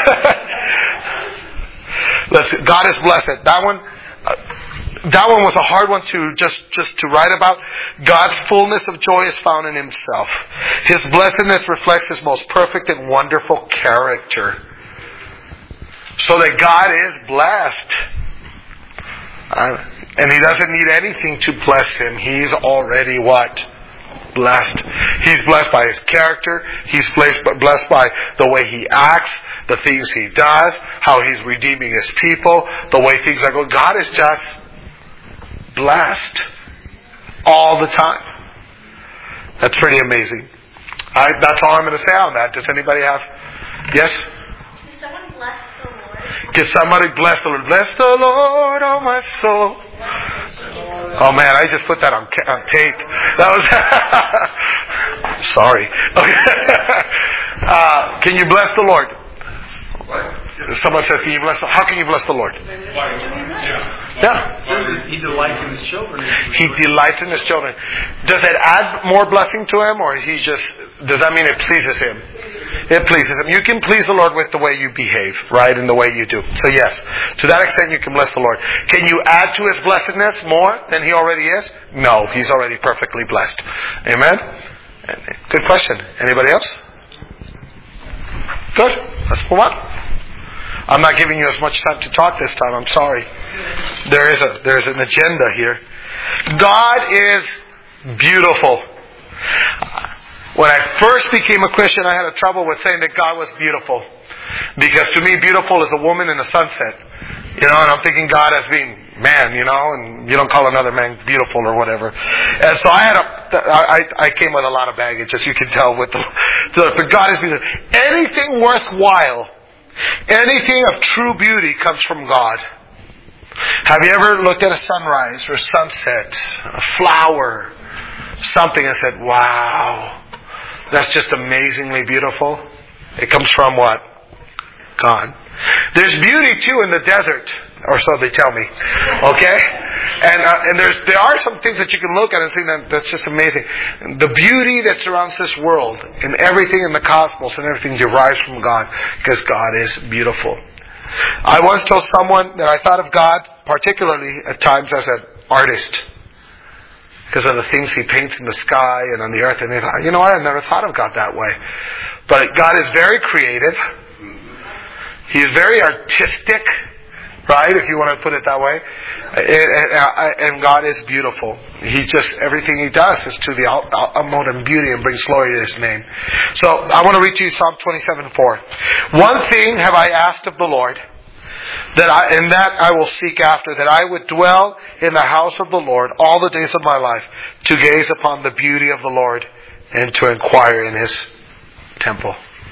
am. God is blessed. That one was a hard one to just to write about. God's fullness of joy is found in Himself. His blessedness reflects His most perfect and wonderful character. So that God is blessed. And He doesn't need anything to bless Him. He's already what? Blessed. He's blessed by His character. He's blessed by the way He acts, the things He does, how He's redeeming His people, the way things are going. God is just blessed all the time. That's pretty amazing. That's all I'm going to say on that. Does anybody have? Yes? Can someone bless the Lord? Can somebody bless the Lord? Bless the Lord, oh my soul. Oh man, I just put that on tape. That was sorry. Okay. Can you bless the Lord? Someone says, "Can you bless? How can you bless the Lord?" Yeah. He delights in His children. He delights in His children. Does it add more blessing to Him, or does that mean it pleases Him? It pleases Him. You can please the Lord with the way you behave, right, and the way you do. So yes, to that extent you can bless the Lord. Can you add to His blessedness more than He already is? No, He's already perfectly blessed. Amen? Good question. Anybody else? Good. Let's move on. I'm not giving you as much time to talk this time. I'm sorry. There's an agenda here. God is beautiful. When I first became a Christian, I had trouble with saying that God was beautiful. Because to me, beautiful is a woman in the sunset. And I'm thinking God as being man, and you don't call another man beautiful or whatever. And so I came with a lot of baggage, as you can tell with so God is beautiful. Anything worthwhile, anything of true beauty comes from God. Have you ever looked at a sunrise or a sunset, a flower, something and said, wow, that's just amazingly beautiful? It comes from what? God. There's beauty too in the desert, or so they tell me. Okay? And there are some things that you can look at and see that's just amazing. The beauty that surrounds this world and everything in the cosmos and everything derives from God, because God is beautiful. I once told someone that I thought of God, particularly at times, as an artist, because of the things He paints in the sky and on the earth. And I never thought of God that way. But God is very creative. He's very artistic, right? If you want to put it that way. And God is beautiful. Everything He does is to the utmost beauty and brings glory to His name. So I want to read to you Psalm 27:4. One thing have I asked of the Lord, that I will seek after, that I would dwell in the house of the Lord all the days of my life, to gaze upon the beauty of the Lord and to inquire in His temple.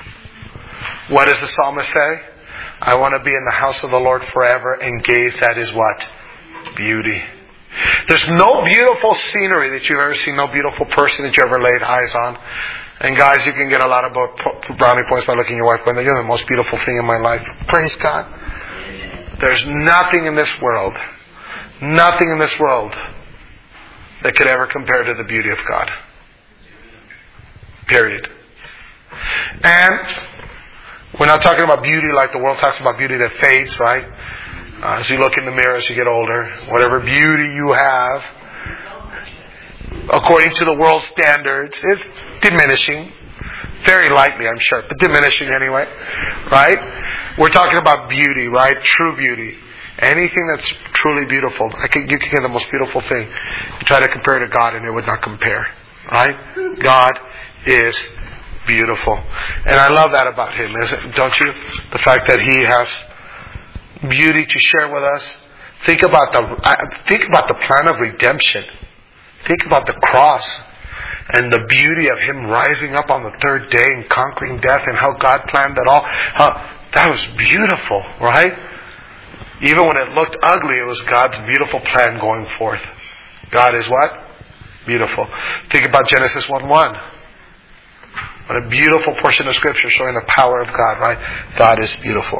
What does the psalmist say? I want to be in the house of the Lord forever and gaze at His what? Beauty. There's no beautiful scenery that you've ever seen, no beautiful person that you ever laid eyes on. And guys, you can get a lot of brownie points by looking at your wife going, you're the most beautiful thing in my life. Praise God. There's nothing in this world that could ever compare to the beauty of God. Period. And we're not talking about beauty like the world talks about beauty that fades, right? As you look in the mirror as you get older, whatever beauty you have, according to the world's standards, is diminishing. Very lightly, I'm sure, but diminishing anyway, right? We're talking about beauty, right? True beauty. Anything that's truly beautiful. You can get the most beautiful thing. You try to compare it to God and it would not compare, right? God is beautiful. And I love that about Him, don't you? The fact that He has beauty to share with us. Think about the plan of redemption. Think about the cross and the beauty of Him rising up on the third day and conquering death, and how God planned that all. That was beautiful, right? Even when it looked ugly, it was God's beautiful plan going forth. God is what? Beautiful. Think about Genesis 1:1. What a beautiful portion of Scripture showing the power of God, right? God is beautiful.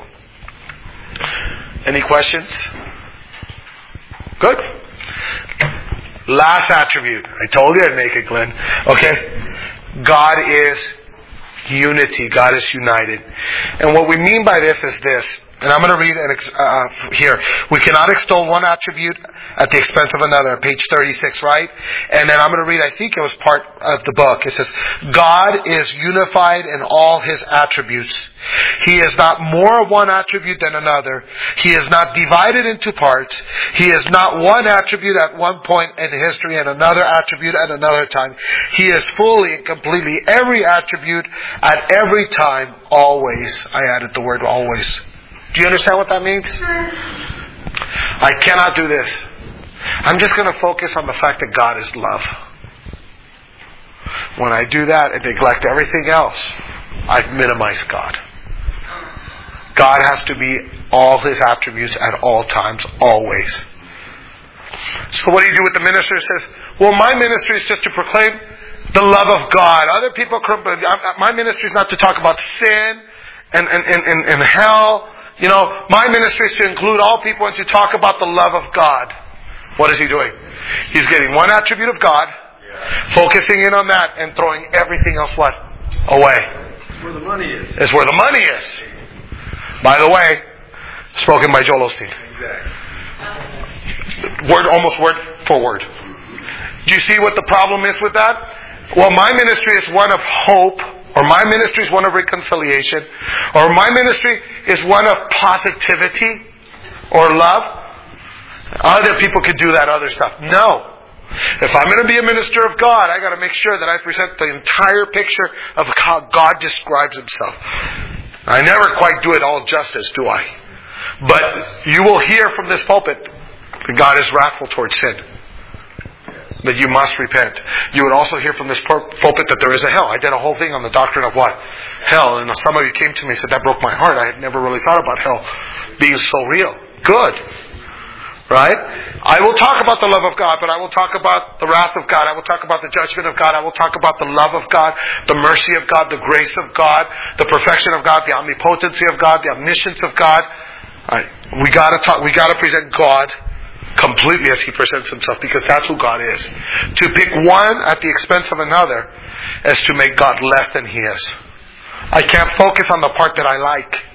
Any questions? Good? Last attribute. I told you I'd make it, Glenn. Okay? God is unity. God is united. And what we mean by this is this. And I'm going to read here. We cannot extol one attribute at the expense of another. Page 36, right? And then I'm going to read, I think it was part of the book. It says, God is unified in all His attributes. He is not more of one attribute than another. He is not divided into parts. He is not one attribute at one point in history and another attribute at another time. He is fully and completely every attribute at every time, always. I added the word always. Do you understand what that means? I cannot do this. I'm just going to focus on the fact that God is love. When I do that and neglect everything else, I've minimized God. God has to be all His attributes at all times, always. So what do you do with the minister who says, well, my ministry is just to proclaim the love of God. Other people, my ministry is not to talk about sin and hell. You know, my ministry is to include all people and to talk about the love of God. What is he doing? He's getting one attribute of God, focusing in on that, and throwing everything else what? Away. It's where the money is. It's where the money is. By the way, spoken by Joel Osteen. Exactly. Almost word for word. Do you see what the problem is with that? Well, my ministry is one of hope, or my ministry is one of reconciliation, or my ministry is one of positivity or love. Other people could do that other stuff. No. If I'm going to be a minister of God, I got to make sure that I present the entire picture of how God describes Himself. I never quite do it all justice, do I? But you will hear from this pulpit that God is wrathful towards sin, that you must repent. You would also hear from this pulpit that there is a hell. I did a whole thing on the doctrine of what? Hell. And some of you came to me and said, that broke my heart. I had never really thought about hell being so real. Good. Right? I will talk about the love of God, but I will talk about the wrath of God. I will talk about the judgment of God. I will talk about the love of God, the mercy of God, the grace of God, the perfection of God, the omnipotency of God, the omniscience of God. Right. We gotta present God completely as He presents Himself, because that's who God is. To pick one at the expense of another is to make God less than He is. I can't focus on the part that I like.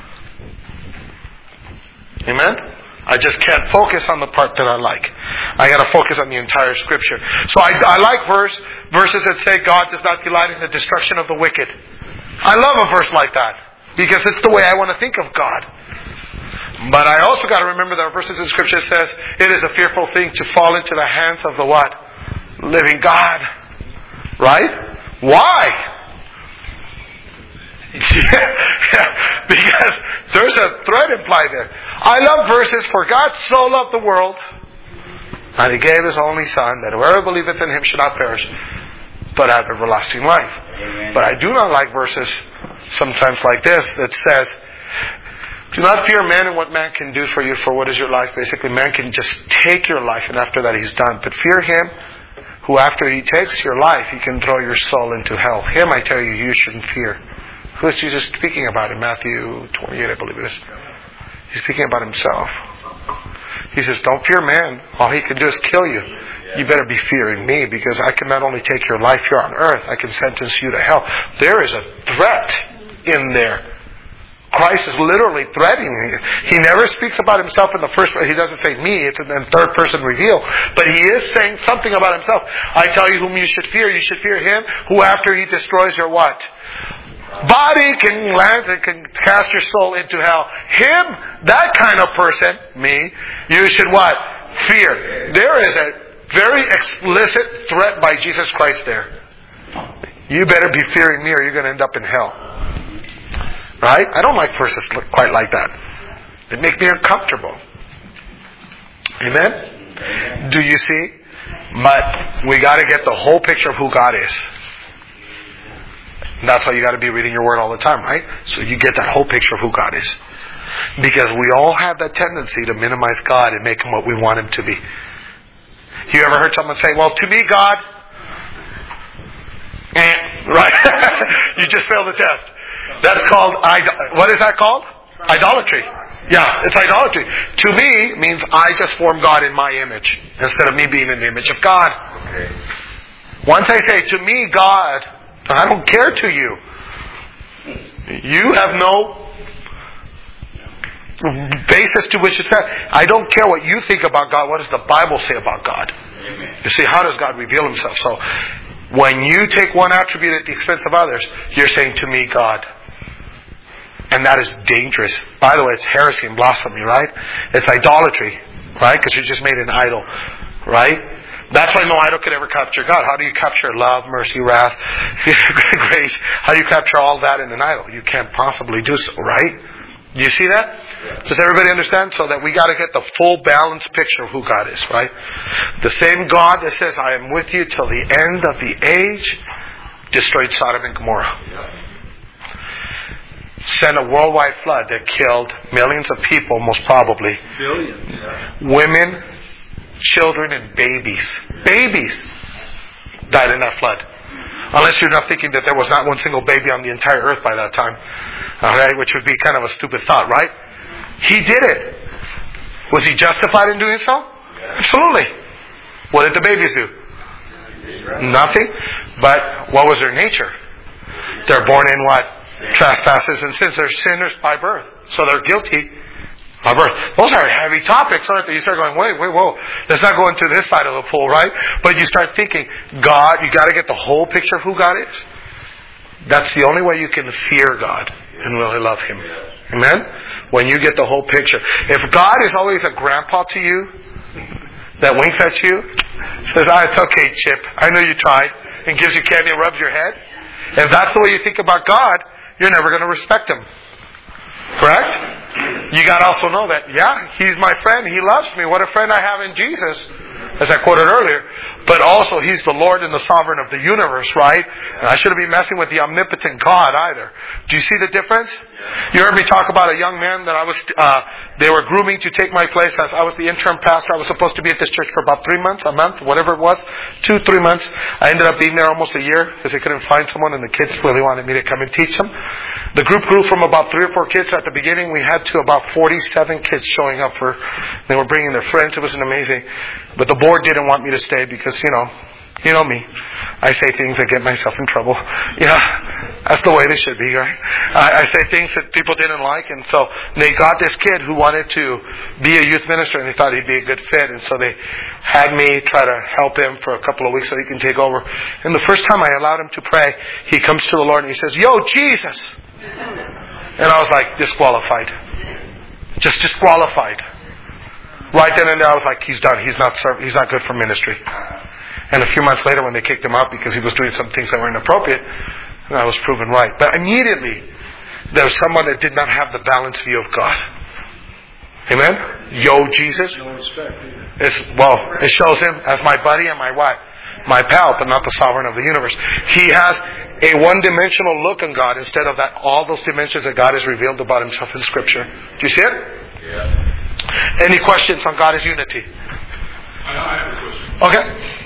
Amen? I just can't focus on the part that I like. I got to focus on the entire Scripture. So I like verses that say God does not delight in the destruction of the wicked. I love a verse like that, because it's the way I want to think of God. But I also got to remember there are verses in Scripture that says it is a fearful thing to fall into the hands of the what? Living God. Right? Why? Because there's a threat implied there. I love verses, for God so loved the world and He gave His only Son, that whoever believeth in Him should not perish, but have everlasting life. Amen. But I do not like verses sometimes like this that says, do not fear man and what man can do for you, for what is your life? Basically, man can just take your life and after that He's done. But fear Him who after He takes your life, He can throw your soul into hell. Him, I tell you, you shouldn't fear. Who is Jesus speaking about in Matthew 28, I believe it is? He's speaking about Himself. He says, don't fear man. All he can do is kill you. You better be fearing me, because I can not only take your life here on earth, I can sentence you to hell. There is a threat in there. Christ is literally threatening you. He never speaks about Himself in the first person. He doesn't say me. It's in third person reveal. But He is saying something about Himself. I tell you whom you should fear. You should fear Him who after He destroys your what? Body can land and can cast your soul into hell. Him, that kind of person, me, you should what? Fear. There is a very explicit threat by Jesus Christ there. You better be fearing me or you're going to end up in hell. Right? I don't like verses quite like that. They make me uncomfortable. Amen? Do you see? But we got to get the whole picture of who God is. And that's why you got to be reading your Word all the time, right? So you get that whole picture of who God is. Because we all have that tendency to minimize God and make Him what we want Him to be. You ever heard someone say, well, to me, God, right? You just failed the test. That's called, what is that called? Idolatry. Yeah, it's idolatry. To me, means I just form God in my image instead of me being in the image of God. Okay. Once I say, to me, God, I don't care to you. You have no basis to which it's at. I don't care what you think about God. What does the Bible say about God? Amen. You see, how does God reveal Himself? So, when you take one attribute at the expense of others, you're saying, to me, God. And that is dangerous. By the way, it's heresy and blasphemy, right? It's idolatry, right? Because you just made an idol, right? That's why no idol could ever capture God. How do you capture love, mercy, wrath, grace? How do you capture all that in an idol? You can't possibly do so, right? Do you see that? Does everybody understand? So that we got to get the full balanced picture of who God is, right? The same God that says, I am with you till the end of the age, destroyed Sodom and Gomorrah. Sent a worldwide flood that killed millions of people, most probably. Billions. Women, children, and babies. Babies died in that flood. Unless you're not thinking that there was not one single baby on the entire earth by that time. Okay? Which would be kind of a stupid thought, right? He did it. Was He justified in doing so? Absolutely. What did the babies do? Nothing. But what was their nature? They're born in what? Trespasses and sins. They're sinners by birth. So they're guilty by birth. Those are heavy topics, aren't they? You start going, wait, whoa. Let's not go into this side of the pool, right? But you start thinking, God, you got to get the whole picture of who God is. That's the only way you can fear God and really love Him. Amen? When you get the whole picture. If God is always a grandpa to you, that winks at you, says, it's okay, Chip. I know you tried, and gives you candy and rubs your head. If that's the way you think about God, you're never going to respect Him. Correct? You got to also know that, He's my friend. He loves me. What a friend I have in Jesus, as I quoted earlier. But also, He's the Lord and the sovereign of the universe, right? And I shouldn't be messing with the omnipotent God either. Do you see the difference? You heard me talk about a young man that they were grooming to take my place as I was the interim pastor. I was supposed to be at this church for about 3 months, a month, whatever it was. 2-3 months. I ended up being there almost a year because they couldn't find someone and the kids really wanted me to come and teach them. The group grew from about 3 or 4 kids at the beginning. We had to about 47 kids showing up they were bringing their friends. It was amazing. But the board didn't want me to stay because, you know me. I say things that get myself in trouble. That's the way they should be, right? I say things that people didn't like, and so they got this kid who wanted to be a youth minister, and they thought he'd be a good fit, and so they had me try to help him for a couple of weeks so he can take over. And the first time I allowed him to pray, he comes to the Lord and he says, "Yo, Jesus!" And I was like, disqualified. Just disqualified. Right then and there, I was like, he's done. He's not good for ministry. And a few months later, when they kicked him out because he was doing some things that were inappropriate, I was proven right. But immediately, there was someone that did not have the balanced view of God. Amen? Yo, Jesus. No respect. It shows Him as my buddy and my what? My pal, but not the sovereign of the universe. He has a one-dimensional look on God instead of all those dimensions that God has revealed about Himself in Scripture. Do you see it? Yeah. Any questions on God as unity? I have a question. Okay.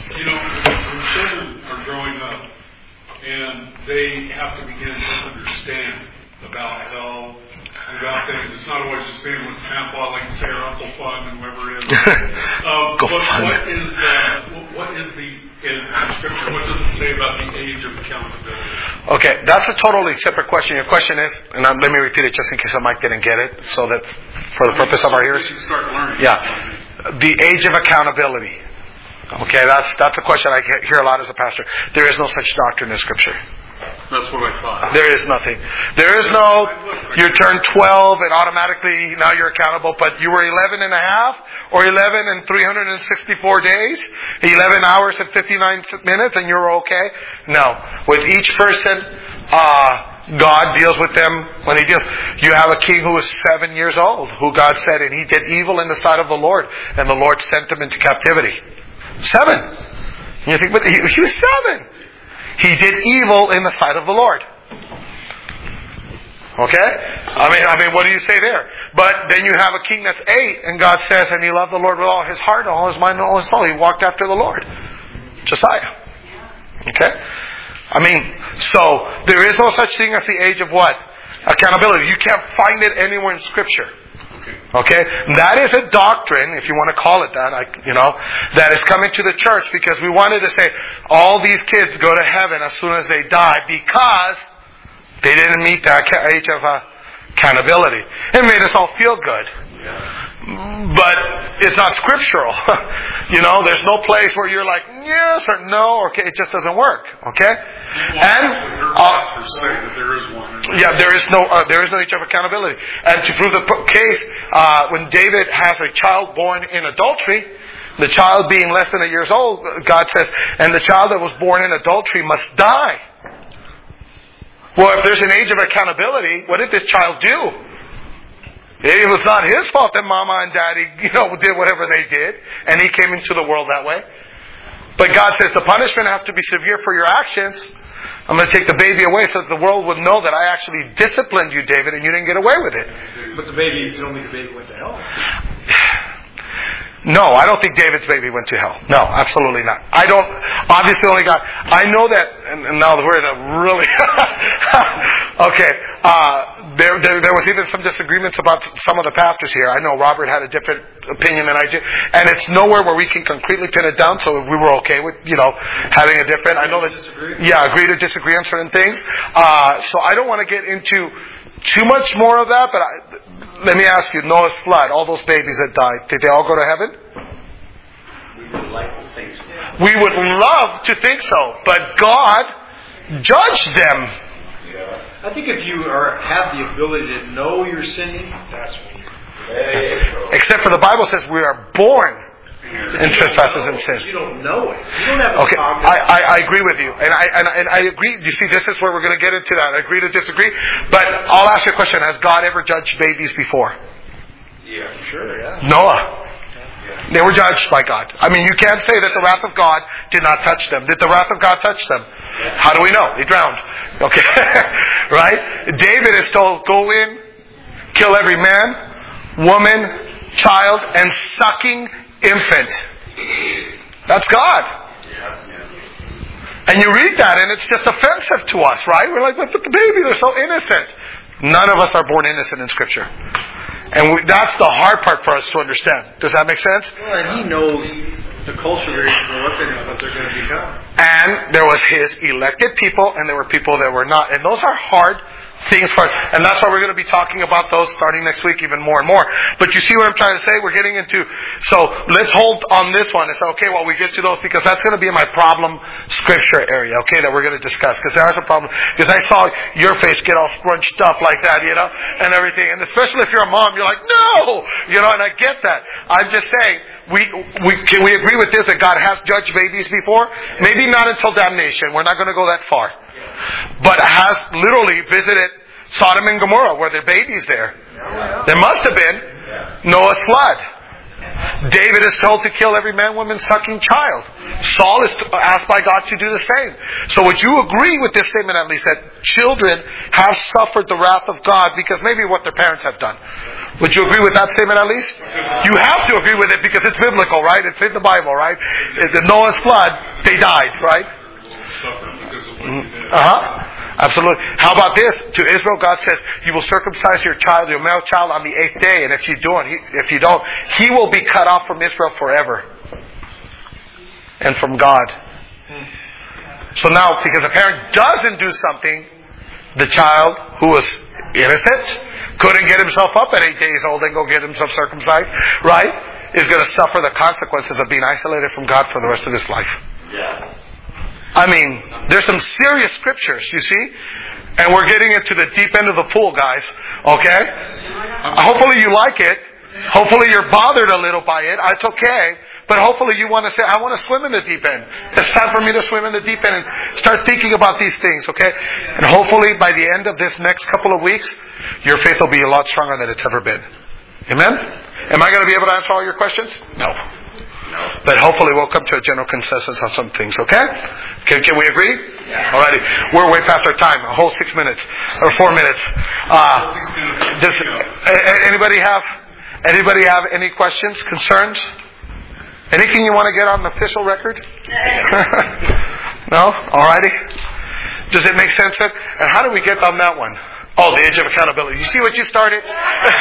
When children are growing up and they have to begin to understand about hell and about things, it's not always just being with grandpa, like say, or Uncle Fun and whoever it is. What is the in Scripture? What does it say about the age of accountability? Okay, that's a totally separate question. Your question is, and let me repeat it just in case Mike didn't get it, so that for the purpose of our ears. Start learning. Yeah, the age of accountability. Okay, that's a question I hear a lot as a pastor. There is no such doctrine in Scripture. That's what I thought. There is nothing. There is no, you turn 12 and automatically now you're accountable, but you were 11 and a half or 11 and 364 days, 11 hours and 59 minutes and you're okay? No. With each person, God deals with them when He deals. You have a king who was 7 years old, who God said, and he did evil in the sight of the Lord, and the Lord sent him into captivity. 7. And you think, but he was 7. He did evil in the sight of the Lord. Okay? I mean, what do you say there? But then you have a king that's 8, and God says, and he loved the Lord with all his heart, all his mind, and all his soul. He walked after the Lord. Josiah. Okay? So there is no such thing as the age of what? Accountability. You can't find it anywhere in Scripture. Okay? That is a doctrine, if you want to call it that, that is coming to the church because we wanted to say all these kids go to heaven as soon as they die because they didn't meet that age of accountability. It made us all feel good. But it's not scriptural. There's no place where you're like, yes or no, or okay, it just doesn't work. Okay? And there is no age of accountability. And to prove the case, when David has a child born in adultery, the child being less than 1 year old, God says, and the child that was born in adultery must die. Well, if there's an age of accountability, what did this child do? It was not his fault that Mama and Daddy, did whatever they did, and he came into the world that way. But God says the punishment has to be severe for your actions. I'm going to take the baby away so that the world would know that I actually disciplined you, David, and you didn't get away with it. But the baby, you don't think the baby went to hell? No, I don't think David's baby went to hell. No, absolutely not. I don't, obviously only God. I know that, and now we're in a really, okay, there was even some disagreements about some of the pastors here. I know Robert had a different opinion than I do, and it's nowhere where we can concretely pin it down, so we were okay with, having a different, I know that, agree to disagree on certain things. So I don't want to get into too much more of that, but let me ask you, Noah's flood, all those babies that died, did they all go to heaven? We would like to think so. We would love to think so, but God judged them. I think if you have the ability to know you're sinning, that's when you're... Except for the Bible says we are born in trespasses and sins. You don't know it. You don't have okay, I agree with you, and I agree. You see, this is where we're going to get into that. I agree to disagree, but I'll ask you a question: has God ever judged babies before? Yeah, sure. Yeah. Noah. They were judged by God. I mean, you can't say that the wrath of God did not touch them. Did the wrath of God touch them? How do we know? They drowned. Okay, right? David is told, "Go in, kill every man, woman, child, and sucking infant." That's God. And you read that and it's just offensive to us, right? We're like, but the baby, they're so innocent. None of us are born innocent in Scripture. And that's the hard part for us to understand. Does that make sense? Well, and he knows the culture they're looking at, what they're going to become. And there was his elected people and there were people that were not. And those are hard things for, and that's why we're going to be talking about those starting next week even more and more. But you see what I'm trying to say? We're getting into, so let's hold on this one and say, okay, well, we get to those because that's going to be in my problem scripture area, okay, that we're going to discuss. Because there's a problem. Because I saw your face get all scrunched up like that, and everything. And especially if you're a mom, you're like, no! And I get that. I'm just saying, can we agree with this that God has judged babies before? Maybe not until damnation. We're not going to go that far. But has literally visited Sodom and Gomorrah where there are babies there. There must have been Noah's flood. David is told to kill every man, woman, sucking child. Saul is asked by God to do the same. So would you agree with this statement at least that children have suffered the wrath of God because maybe what their parents have done? Would you agree with that statement at least? You have to agree with it because it's biblical, right? It's in the Bible, right? The Noah's flood, they died, right? Absolutely. How about this? To Israel, God says, "You will circumcise your child, your male child, on the 8th day, and if you don't, he will be cut off from Israel forever, and from God." So now, because the parent doesn't do something, the child who was innocent, couldn't get himself up at 8 days old and go get himself circumcised, right? Is going to suffer the consequences of being isolated from God for the rest of his life. Yeah. I mean, there's some serious scriptures, you see? And we're getting into the deep end of the pool, guys. Okay? Hopefully you like it. Hopefully you're bothered a little by it. It's okay. But hopefully you want to say, I want to swim in the deep end. It's time for me to swim in the deep end and start thinking about these things, okay? And hopefully by the end of this next couple of weeks, your faith will be a lot stronger than it's ever been. Amen? Am I going to be able to answer all your questions? No. But hopefully we'll come to a general consensus on some things, okay? Can we agree? Yeah. Alrighty. We're way past our time. A whole 6 minutes. Or 4 minutes. Does anybody have any questions, concerns? Anything you want to get on the official record? No? Alrighty. Does it make sense then? And how do we get on that one? Oh, the age of accountability. You see what you started? I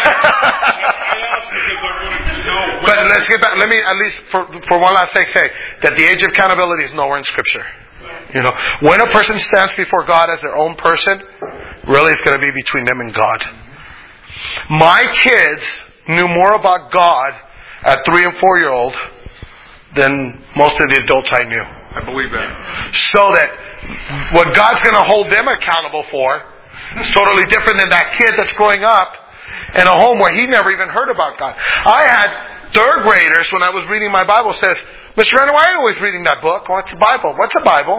asked because I wanted to know. But let's get back. Let me at least for one last thing say that the age of accountability is nowhere in Scripture. You know, when a person stands before God as their own person, really it's going to be between them and God. My kids knew more about God at 3 and 4-year-old than most of the adults I knew. I believe that. So that what God's going to hold them accountable for is totally different than that kid that's growing up in a home where he never even heard about God. I had 3rd graders when I was reading my Bible says, Mr. Renner, why are you always reading that book? What's the Bible? What's a Bible?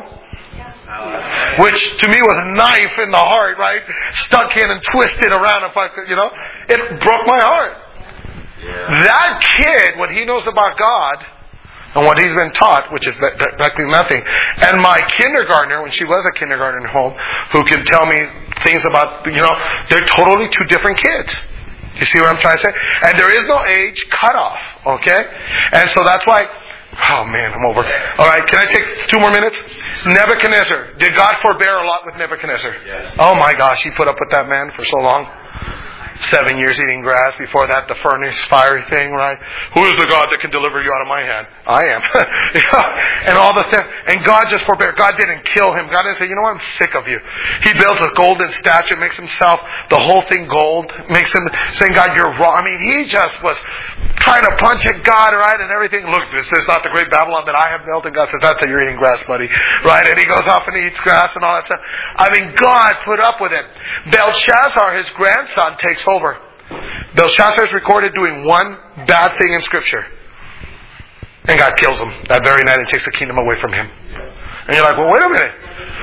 Which to me was a knife in the heart, right? Stuck in and twisted around. It broke my heart. Yeah. That kid, what he knows about God and what he's been taught, which is practically nothing. And my kindergartner, when she was a kindergartner home, who can tell me things about, they're totally 2 different kids. You see what I'm trying to say? And there is no age cutoff, okay? And so that's why, oh man, I'm over. Alright, can I take 2 more minutes? Nebuchadnezzar. Did God forbear a lot with Nebuchadnezzar? Yes. Oh my gosh, he put up with that man for so long. 7 years eating grass. Before that, the furnace, fiery thing, right? Who is the God that can deliver you out of my hand? I am. And all the stuff. And God just forbear. God didn't kill him. God didn't say, you know what, I'm sick of you. He builds a golden statue, makes himself the whole thing gold, makes him saying, God, you're wrong. I mean, he just was trying to punch at God, right? And everything. Look, this is not the great Babylon that I have built. And God says, that's how you're eating grass, buddy. Right? And he goes off and eats grass and all that stuff. I mean, God put up with it. Belshazzar, his grandson, takes over. Belshazzar is recorded doing one bad thing in Scripture. And God kills him that very night and takes the kingdom away from him. And you're like, well, wait a minute.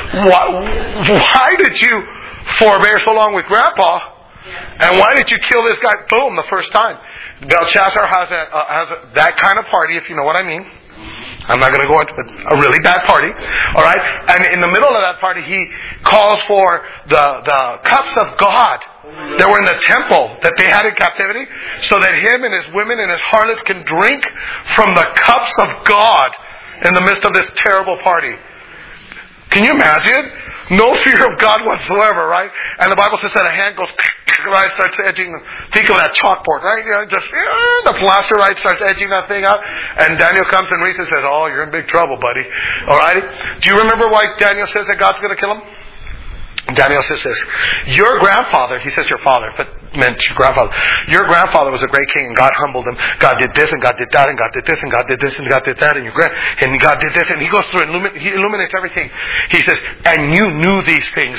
Why did you forbear so long with Grandpa? And why did you kill this guy? Boom, the first time. Belshazzar has that kind of party, if you know what I mean. I'm not going to go into it. A really bad party. Alright? And in the middle of that party, he calls for the cups of God that were in the temple that they had in captivity, so that him and his women and his harlots can drink from the cups of God in the midst of this terrible party. Can you imagine? No fear of God whatsoever, right? And the Bible says that a hand goes, right, starts edging. Think of that chalkboard, right? The plaster, right, starts edging that thing out. And Daniel comes and reads and says, oh, you're in big trouble, buddy. Alrighty? Do you remember why Daniel says that God's going to kill him? Daniel says this, your grandfather, he says your father, but meant your grandfather. Your grandfather was a great king and God humbled him. God did this and God did that and God did this and God did this and God did that and God did this, and he goes through and he illuminates everything. He says, and you knew these things.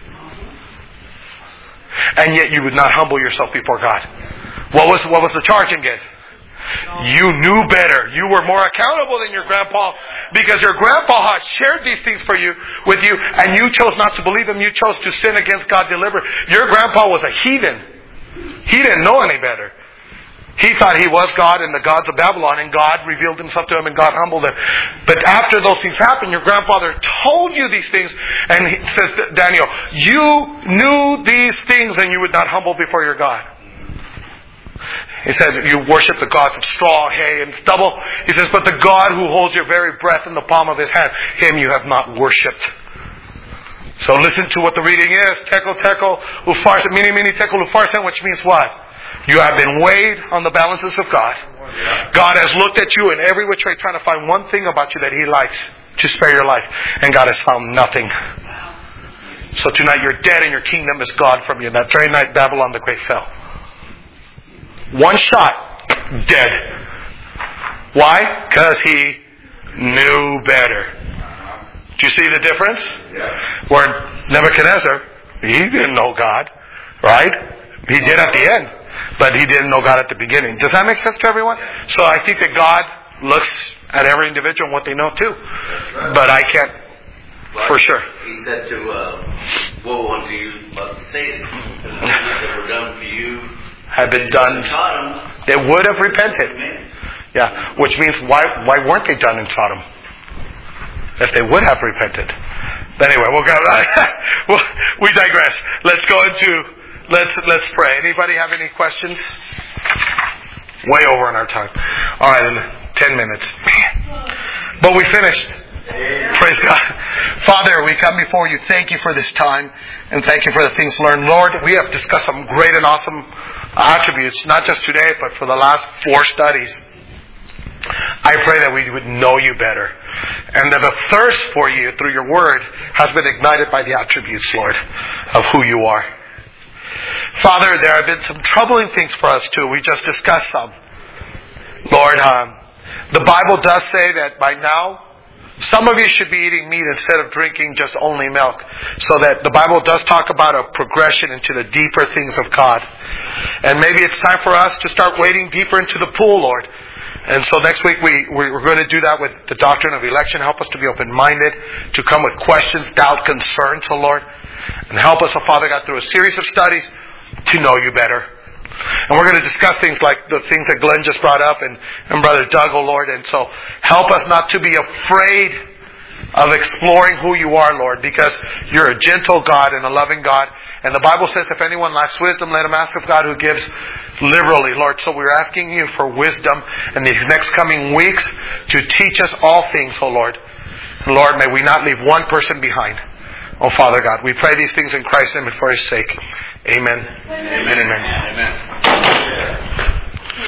And yet you would not humble yourself before God. What was the charge against? You knew better. You were more accountable than your grandpa, because your grandpa had shared these things with you, and you chose not to believe him. You chose to sin against God deliberately. Your grandpa was a heathen. He didn't know any better. He thought he was God and the gods of Babylon, and God revealed himself to him and God humbled him. But after those things happened, your grandfather told you these things, and he says, Daniel, you knew these things and you would not humble before your God. He said, you worship the gods of straw, hay, and stubble. He says, but the God who holds your very breath in the palm of his hand, him you have not worshipped. So listen to what the reading is. Tekel, tekel, ufarsen, mini, mini, tekel, ufarsen, which means what? You have been weighed on the balances of God. God has looked at you in every which way, trying to find one thing about you that he likes to spare your life. And God has found nothing. So tonight you're dead and your kingdom is gone from you. And that very night Babylon the Great fell. One shot, dead. Why? Because he knew better. Do you see the difference? Yeah. Where Nebuchadnezzar, he didn't know God, right? He did at the end, but he didn't know God at the beginning. Does that make sense to everyone? So I think that God looks at every individual and what they know too. But I can't, for sure. He said to, woe unto you, but Satan, the things that were done to you have been done. They would have repented. Yeah, which means why weren't they done in Sodom? If they would have repented. But anyway, we'll go. We digress. Let's go into. Let's pray. Anybody have any questions? Way over on our time. All right, in 10 minutes. But we finished. Praise God. Father, we come before you. Thank you for this time and thank you for the things learned. Lord, we have discussed some great and awesome attributes, not just today, but for the last 4 studies. I pray that we would know you better and that the thirst for you through your word has been ignited by the attributes, Lord, of who you are. Father, there have been some troubling things for us too. We just discussed some. Lord, the Bible does say that by now, some of you should be eating meat instead of drinking just only milk. So that the Bible does talk about a progression into the deeper things of God. And maybe it's time for us to start wading deeper into the pool, Lord. And so next week we're going to do that with the doctrine of election. Help us to be open-minded, to come with questions, doubt, concerns, oh Lord. And help us, oh Father God, through a series of studies to know you better. And we're going to discuss things like the things that Glenn just brought up and Brother Doug, oh Lord. And so help us not to be afraid of exploring who you are, Lord, because you're a gentle God and a loving God. And the Bible says if anyone lacks wisdom, let him ask of God who gives liberally, Lord. So we're asking you for wisdom in these next coming weeks to teach us all things, oh Lord. And Lord, may we not leave one person behind. Oh Father God, we pray these things in Christ's name and for His sake. Amen. Amen. Amen. Amen.